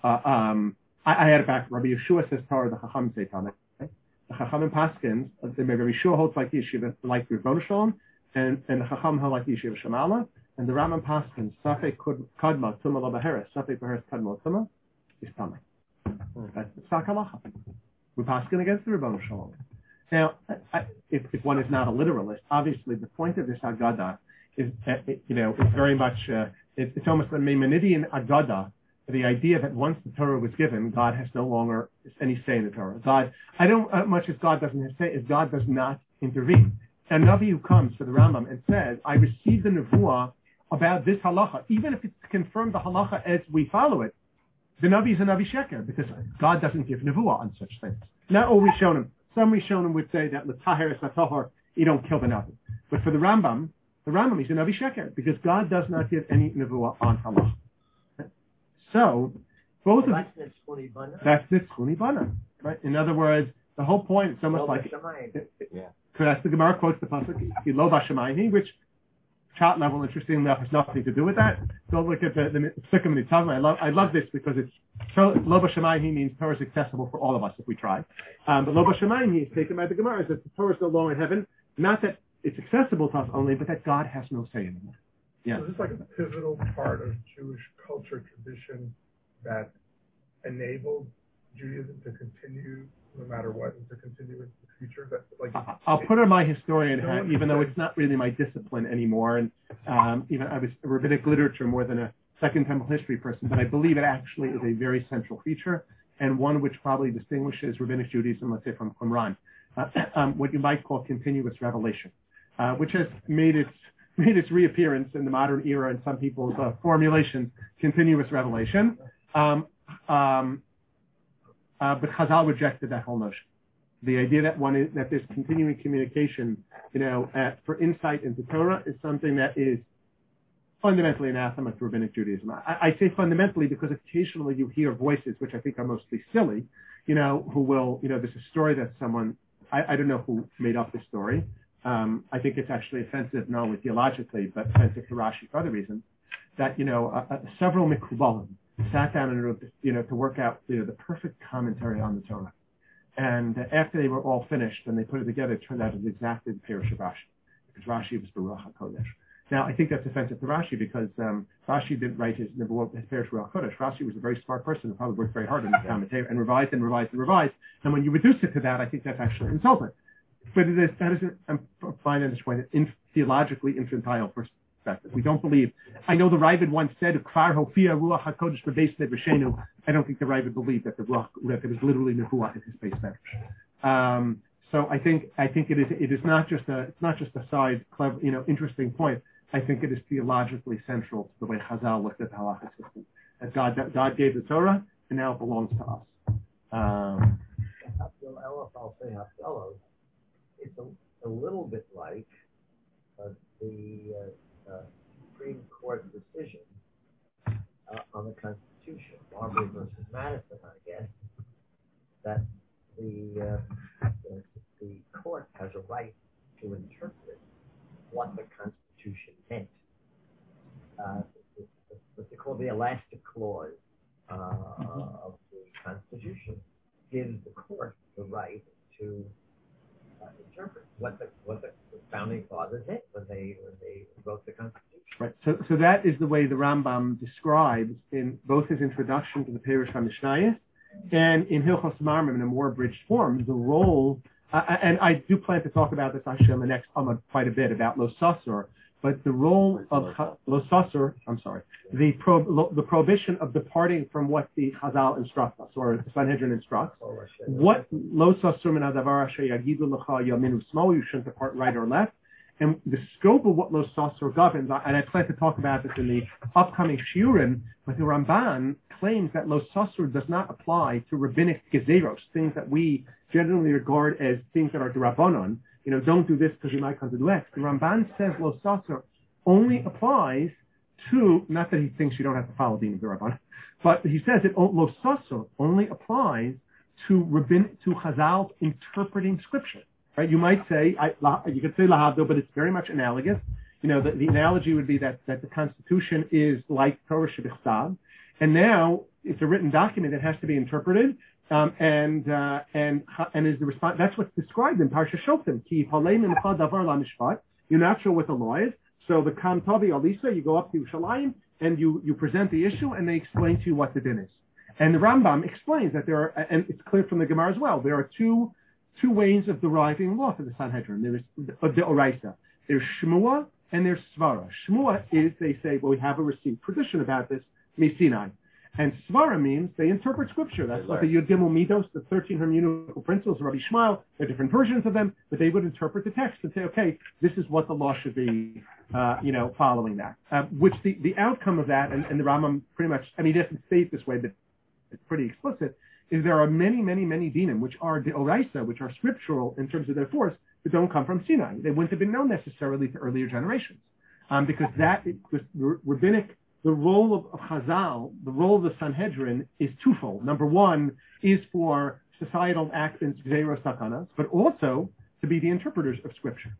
I had it back, Rabbi Yeshua says Torah, the Chacham say Tameh. The Chacham Paskins, the Rabbi Yeshua holds like Yeshiva, like Ribbono Shel Olam, and the Chacham held like Yeshiva Shamala, and the Rambam Paskins, Safek Kadma Tumah La Baheres, Safek Baheres Kadma Tumah, is Tameh. That's the Psak Halacha. We Paskin against the Ribbono Shel Olam. Now, if one is not a literalist, obviously the point of this Agada is, it's very much, it's almost a Maimonidean Agada, the idea that once the Torah was given, God has no longer any say in the Torah. God, I don't much as God doesn't have say, as God does not intervene. A Navi who comes to the Rambam and says, I received the Nevuah about this halacha, even if it's confirmed the halacha as we follow it, the Navi is a Navi Sheker, because God doesn't give Nevuah on such things. Not all Rishonim. Some Rishonim would say that l'taher es l'tohor, you don't kill the Navi. But for the Rambam is a Navi Sheker, because God does not give any Nevuah on halacha. So, both of that's Nitzchuni Bana. Right? In other words, the whole point is almost like because the Gemara quotes the pasuk Lo Bashamayim, which chat level, interesting enough, has nothing to do with that. Don't look at the Psukim Nitzavim. I love this because it's Lo Bashamayim means Torah is accessible for all of us if we try. But Lo Bashamayim is taken by the Gemara is that the Torah is no longer in heaven. Not that it's accessible to us only, but that God has no say anymore. Yeah. So this is like a pivotal part of Jewish culture tradition that enabled Judaism to continue no matter what and to continue into the future. That, like, I'll put on my historian hat, even though it's not really my discipline anymore. And even I was a rabbinic literature more than a Second Temple history person, but I believe it actually is a very central feature and one which probably distinguishes rabbinic Judaism, let's say, from Qumran. What you might call continuous revelation, which has made its reappearance in the modern era in some people's formulations, continuous revelation. But Chazal rejected that whole notion. The idea that that there's continuing communication, for insight into Torah is something that is fundamentally anathema to rabbinic Judaism. I say fundamentally because occasionally you hear voices, which I think are mostly silly, who will, there's a story that someone, I don't know who made up this story. I think it's actually offensive, not only theologically, but offensive to Rashi for other reasons, that, several Mikubalim sat down to work out, the perfect commentary on the Torah. And after they were all finished and they put it together, it turned out it was exactly the Perush of Rashi, because Rashi was Baruch HaKodesh. Now, I think that's offensive to Rashi because Rashi didn't write his Perush Baruch HaKodesh. Rashi was a very smart person who probably worked very hard on his commentary and revised and revised and revised. And when you reduce it to that, I think that's actually insulting. But that isn't, I'm fine at this point, theologically infantile perspective. We don't believe. I know the Ravid once said, "Kvar hofia ruach hakodesh bebeis medrashenu." I don't think the Ravid believed that that there was literally nevuah in his base medrash. So I think it is not just a side clever interesting point. I think it is theologically central to the way Chazal looked at the halachic system. That God gave the Torah and now it belongs to us. It's a little bit like the Supreme Court decision on the Constitution, Marbury versus Madison, I guess, that the court has a right to interpret what the Constitution meant. What they call the elastic clause of the Constitution gives the court the right to interpret what the founding fathers did when they wrote the Constitution. Right. So that is the way the Rambam describes in both his introduction to the Perush HaMishnayos and in Hilchos Marmim in a more abridged form, the role, and I do plan to talk about this actually on the next Amud quite a bit about Lo Sasor, but the role of Lo Sasor, the prohibition of departing from what the Chazal instructs us, or the Sanhedrin instructs. What Lo Sasor min hadavar asher yagidu lecha yamin u'smol, you shouldn't depart right or left. And the scope of what Lo Sasor governs, and I plan to talk about this in the upcoming Shiurim, but the Ramban claims that Lo Sasor does not apply to rabbinic gezeros, things that we generally regard as things that are d'Rabbanan. Don't do this because you might come to do X. The Ramban says Lo Sasor only applies to, not that he thinks you don't have to follow Din of the Rabban, but he says that Lo Sasor only applies to Chazal interpreting Scripture. Right? You might say, you could say Lahavdo, but it's very much analogous. The analogy would be that the Constitution is like Torah Shebichsav, and now it's a written document that has to be interpreted, and is the response. That's what's described in Parsha Shoftim. Ki halei mincha davar lamishpat. You're not sure what the law is, so the Kam Tavi Alisa, you go up to Yerushalayim and you present the issue, and they explain to you what the din is. And the Rambam explains that there are, and it's clear from the Gemara as well, there are two ways of deriving law for the Sanhedrin. There is the Oraisa. There's Shmua and there's Svara. Shmua is, they say, well, we have a received tradition about this, Sinai. And Svara means they interpret Scripture. That's what the Yud Gimel Midos, the 13 hermeneutical principles of Rabbi Shmuel. There are different versions of them, but they would interpret the text and say, okay, this is what the law should be, following that. Which the outcome of that, and the Rambam pretty much, he doesn't say it this way, but it's pretty explicit, is there are many, many, many dinim, which are the Oraisa, which are scriptural in terms of their force, that don't come from Sinai. They wouldn't have been known necessarily to earlier generations. Because rabbinic, the role of Chazal, the role of the Sanhedrin is twofold. Number one is for societal actions, Gzeros Sakanas, but also to be the interpreters of Scripture.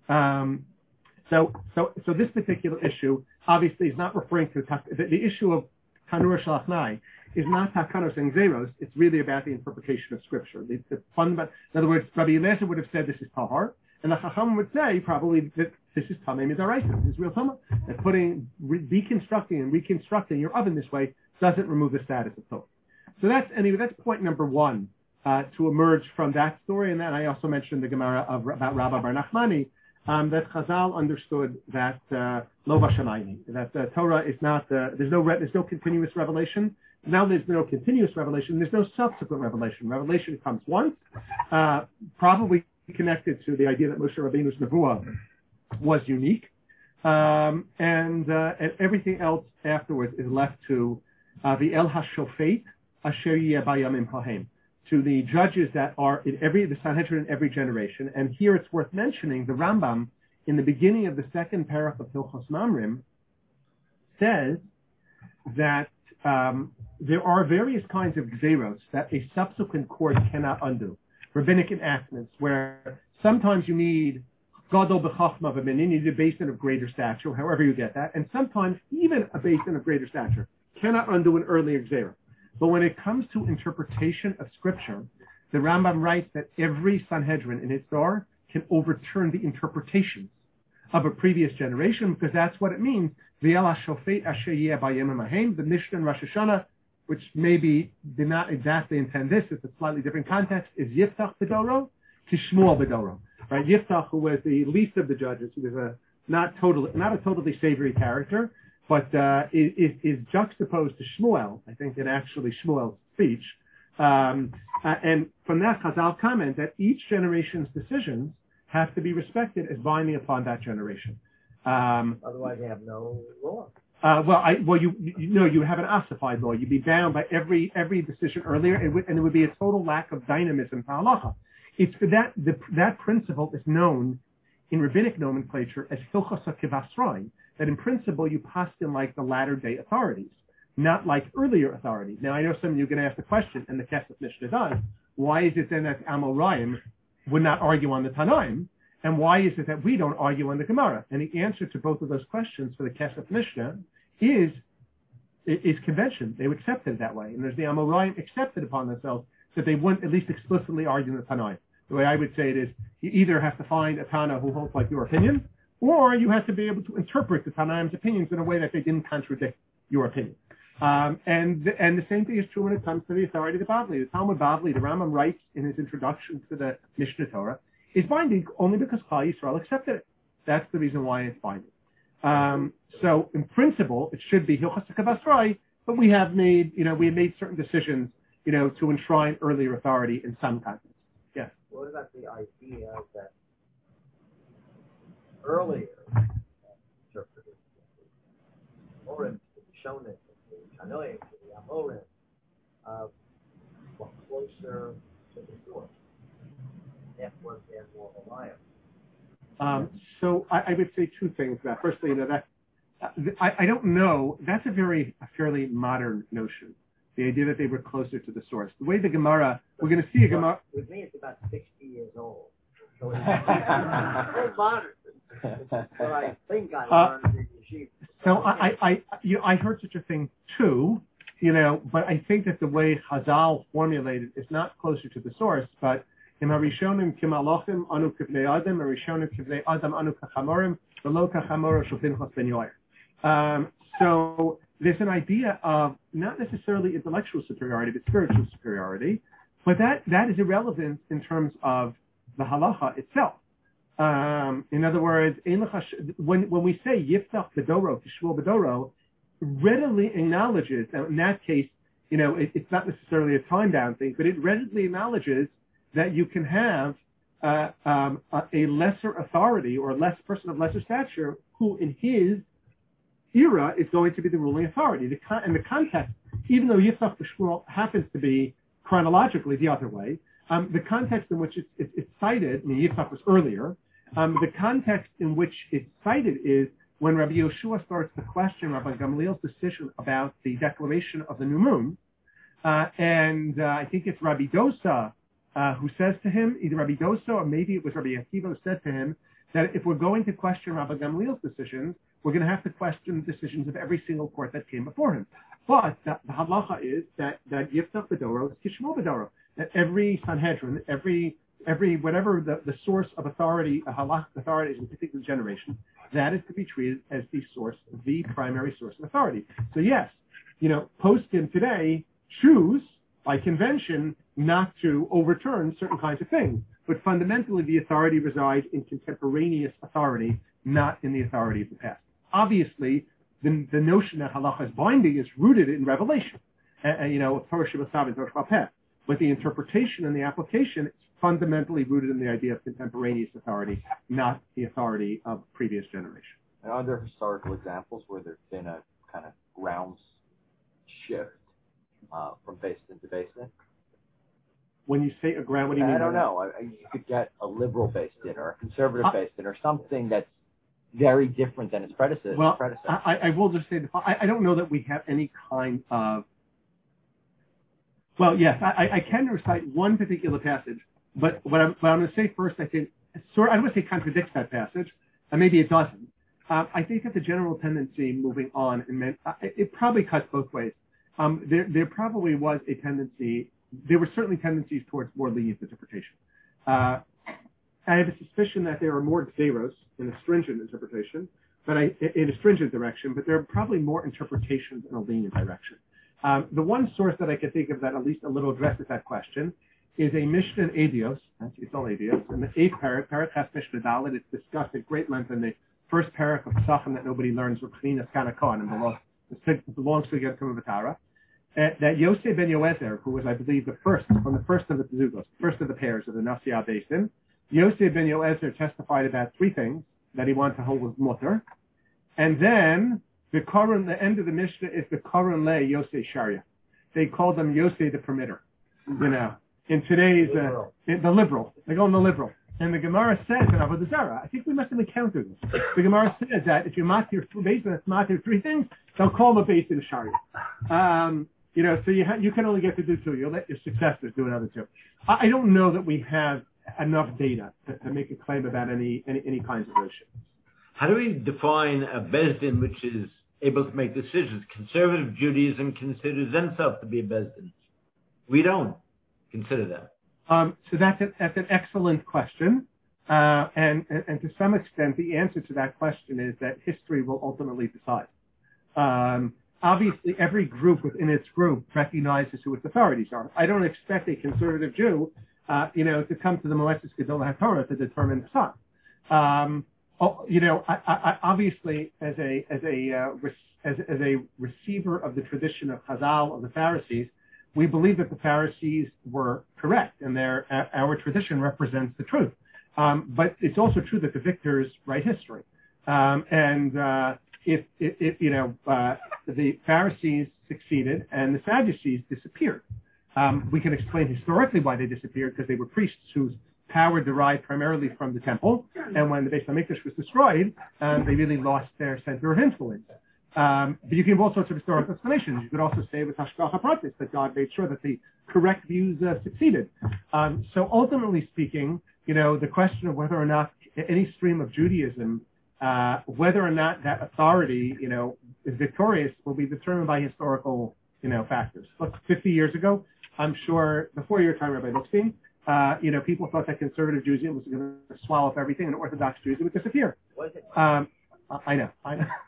So this particular issue obviously is not referring to the issue of Tanur Shalachnai is not Takanos and Gzeros. It's really about the interpretation of Scripture. In other words, Rabbi Eliezer would have said this is Tahar, and the Chacham would say probably that this is Tamei Midaraisa, this is real Tamah. That deconstructing and reconstructing your oven this way doesn't remove the status of Torah. So that's point number one to emerge from that story. And then I also mentioned the Gemara about Rabbi Bar Nachmani, that Chazal understood that Lo Vashamayni, that Torah is not there's no continuous revelation. Now there's no continuous revelation. There's no subsequent revelation. Revelation comes once, probably connected to the idea that Moshe Rabbeinu's Nevuah was unique, and everything else afterwards is left to the El HaShofet Asher Yeh Bayamim Hahem, to the judges that are in the Sanhedrin in every generation. And here it's worth mentioning the Rambam in the beginning of the second parach of Hilchos Mamrim says that there are various kinds of gzeros that a subsequent court cannot undo. Rabbinic enactments where sometimes you need gadol b'chachma v'min, you need a basin of greater stature, however you get that, and sometimes even a basin of greater stature cannot undo an earlier gzera. But when it comes to interpretation of scripture, the Rambam writes that every Sanhedrin in its door can overturn the interpretations of a previous generation, because that's what it means. The Mishnah in Rosh Hashanah, which maybe did not exactly intend this, it's a slightly different context, is Yiftach B'doro to Shmuel B'doro. Right? Yiftach, who was the least of the judges, who was not a totally savory character, but is juxtaposed to Shmuel, I think, in actually Shmuel's speech. And from that, Chazal comment that each generation's decisions have to be respected as binding upon that generation. Otherwise, they have no law. You have an ossified law. You'd be bound by every decision earlier, and it would be a total lack of dynamism for halacha. It's for that principle is known in rabbinic nomenclature as hilchos hakivasroi, that in principle you paskin like the latter day authorities, not like earlier authorities. Now I know some of you are going to ask the question, and the Kesef Mishnah does. Why is it then that Amoraim would not argue on the Tanaim, and why is it that we don't argue on the Gemara? And the answer to both of those questions for the Kesef Mishnah is convention. They accept it that way, and there's the Amoraim accepted upon themselves that they wouldn't at least explicitly argue in the Tanaim. The way I would say it is, you either have to find a Tana who holds like your opinion, or you have to be able to interpret the Tanaim's opinions in a way that they didn't contradict your opinion. And the same thing is true when it comes to the authority of the Bavli. The Talmud Bavli, the Rambam writes in his introduction to the Mishnah Torah, is binding only because Klal Yisrael accepted it. That's the reason why it's binding. So in principle, it should be Hilchos HaKavasroi, but we have made certain decisions, to enshrine earlier authority in some contexts. Yes. What about the idea that earlier interpreted the Morim, the Shonim, the Tanoim, the Amorim, were closer to the source? Therefore, they're more reliable. So I would say two things. Firstly, I don't know. That's a fairly modern notion. The idea that they were closer to the source. The way the Gemara, we're going to see a Gemara. With me, it's about 60 years old. So it's very modern. But I think I learned in Yeshiva. So I heard such a thing too, but I think that the way Chazal formulated is not closer to the source, but Im harishonim kimalochim anu kivnei adam, harishonim kivnei adam anu kachamorim, v'lo kachamoro shel Pinchas ben Yair. So there's an idea of not necessarily intellectual superiority, but spiritual superiority, but that is irrelevant in terms of the halacha itself. In other words, when we say Yiftach B'doro, Kishmuel B'doro, readily acknowledges, now in that case, it's not necessarily a time-bound thing, but it readily acknowledges that you can have a lesser authority or a person of lesser stature who in his era is going to be the ruling authority. In the context, even though Yiftach B'Shmuel happens to be chronologically the other way, the context in which it's cited, Yiftach was earlier, the context in which it's cited is when Rabbi Yoshua starts to question Rabbi Gamliel's decision about the declaration of the new moon, and I think it's Rabbi Dosa who says to him, either Rabbi Dosa or maybe it was Rabbi Akiva who said to him that if we're going to question Rabbi Gamliel's decisions, we're going to have to question the decisions of every single court that came before him. But the halacha is that Yiftach B'doro is Kishmuel B'doro, that every Sanhedrin, every whatever the source of authority, a halakhic authority is in a particular generation, that is to be treated as the primary source of authority. So yes, poskim today choose by convention not to overturn certain kinds of things, but fundamentally the authority resides in contemporaneous authority, not in the authority of the past. Obviously, the notion that halacha is binding is rooted in revelation, Torah Shabbat and Torah Shabbat. But the interpretation and the application is fundamentally rooted in the idea of contemporaneous authority, not the authority of previous generation. And are there historical examples where there's been a kind of grounds shift from basin to basin? when you say a ground, what do you mean? I don't know. You could get a liberal-based dinner, a conservative-based dinner, something that's very different than its predecessor. Well, I will just say, I don't know that we have any kind of. Well, yes, I can recite one particular passage, but what I'm going to say first, I think, I don't want to say contradicts that passage, and maybe it doesn't. I think that the general tendency moving on, it probably cuts both ways. There probably was a tendency, there were certainly tendencies towards more lenient interpretation. I have a suspicion that there are more xeros in a stringent interpretation, but in a stringent direction, but there are probably more interpretations in a lenient direction. The one source that I can think of that at least a little addresses that question is a Mishnah in Edios, it's all Edios, in the 8th parak has Mishnah Dalet. It's discussed at great length in the first parak of Pesachim that nobody learns with Chninas Kana Kohen and belongs to the Gemara Vatara. That Yosef ben Yoezer, who was, I believe, the first of the Pezugos, first of the pairs of the Nasiya Basin, Yosef ben Yoezer testified about three things that he wanted to hold with mutter, and then the end of the Mishnah is the Koran Le Yosef Sharia. They call them Yosef the Permitter, in today's the liberal. They go in the liberal. And the Gemara says in Avodah Zarah, I think we must have encountered this. The Gemara says that if you matir three things, they'll call them a base in Sharia. So you can only get to do two. You'll let your successors do another two. I don't know that we have enough data to make a claim about any kinds of issues. How do we define a Bezdin which is able to make decisions? Conservative Judaism considers themselves to be a Bezdin. We don't consider that. So that's an excellent question. And to some extent, the answer to that question is that history will ultimately decide. Obviously, every group within its group recognizes who its authorities are. I don't expect a conservative Jew, to come to the Moetzes Gedolah HaTorah to determine the son. Obviously, as a receiver of the tradition of Chazal, of the Pharisees, we believe that the Pharisees were correct, and our tradition represents the truth. But it's also true that the victors write history. If the Pharisees succeeded and the Sadducees disappeared, we can explain historically why they disappeared, because they were priests whose power derived primarily from the temple, and when the Beis HaMikdash was destroyed, they really lost their center of influence. But you can give all sorts of historical explanations. You could also say with Hashgacha Pratis that God made sure that the correct views succeeded. So ultimately speaking, the question of whether or not any stream of Judaism, whether or not that authority, is victorious, will be determined by historical, factors. Look, 50 years ago, I'm sure before your time, Rabbi Lipstein, people thought that conservative Judaism was going to swallow up everything, and Orthodox Judaism would disappear. I know.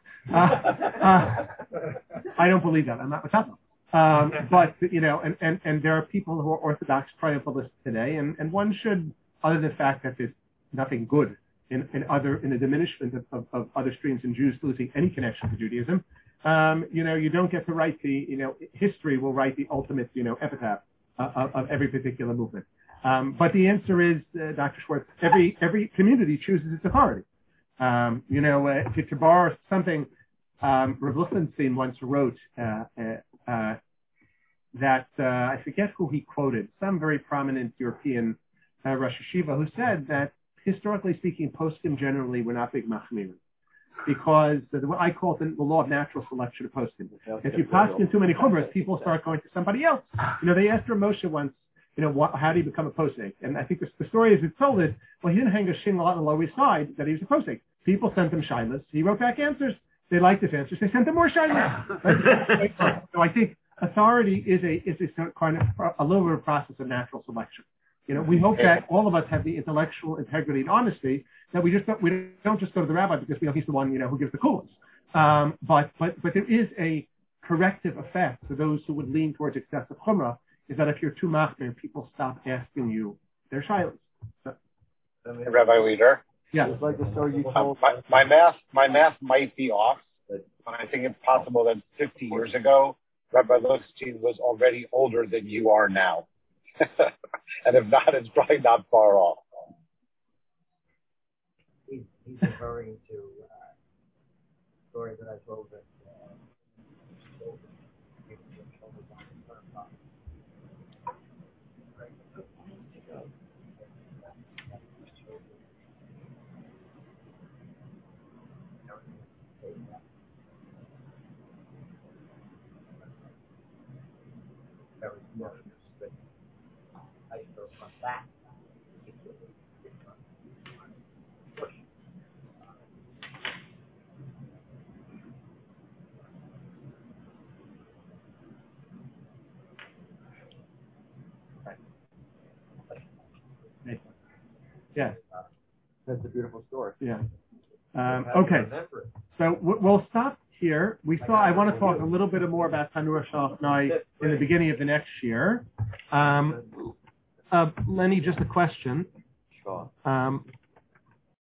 I don't believe that. I'm not Matata. But, and there are people who are Orthodox triumphalists today, and one should, other than the fact that there's nothing good in the diminishment of other streams and Jews losing any connection to Judaism, you don't get to write history will write the ultimate, epitaph of every particular movement. But the answer is, Dr. Schwartz, every community chooses its authority. To borrow something, Rav Lichtenstein once wrote that I forget who he quoted, some very prominent European Rosh Hashiva, who said that historically speaking, poskim generally were not big machmirim, because I call it the law of natural selection of poskim. If you poskim too many chumras, people start going to somebody else. They asked Rav Moshe once, how do you become a posek? And I think the story as it's told is, well, he didn't hang a shingle on the Lower East Side that he was a posek. People sent him shilas. He wrote back answers. They liked his answers. They sent him more shilas. Right? So I think authority is a kind of a little bit of a process of natural selection. We hope that all of us have the intellectual integrity and honesty that we don't just go to the rabbi because he's the one who gives the coolest. But there is a corrective effect to those who would lean towards excessive chumrah, is that if you're too machmir, people stop asking you their shilas. So, Rabbi Leader. Yeah. It's like the story you told. My math might be off, but I think it's possible that 50 years ago, Rabbi Lichtenstein was already older than you are now. And if not, it's probably not far off. He's referring to a story that I told that that particular push. Yeah. That's a beautiful story. Yeah. Okay. So we'll stop here. I want to talk a little bit more about Tanur Shalchnai in the beginning of the next year. Lenny, just a question. Sure.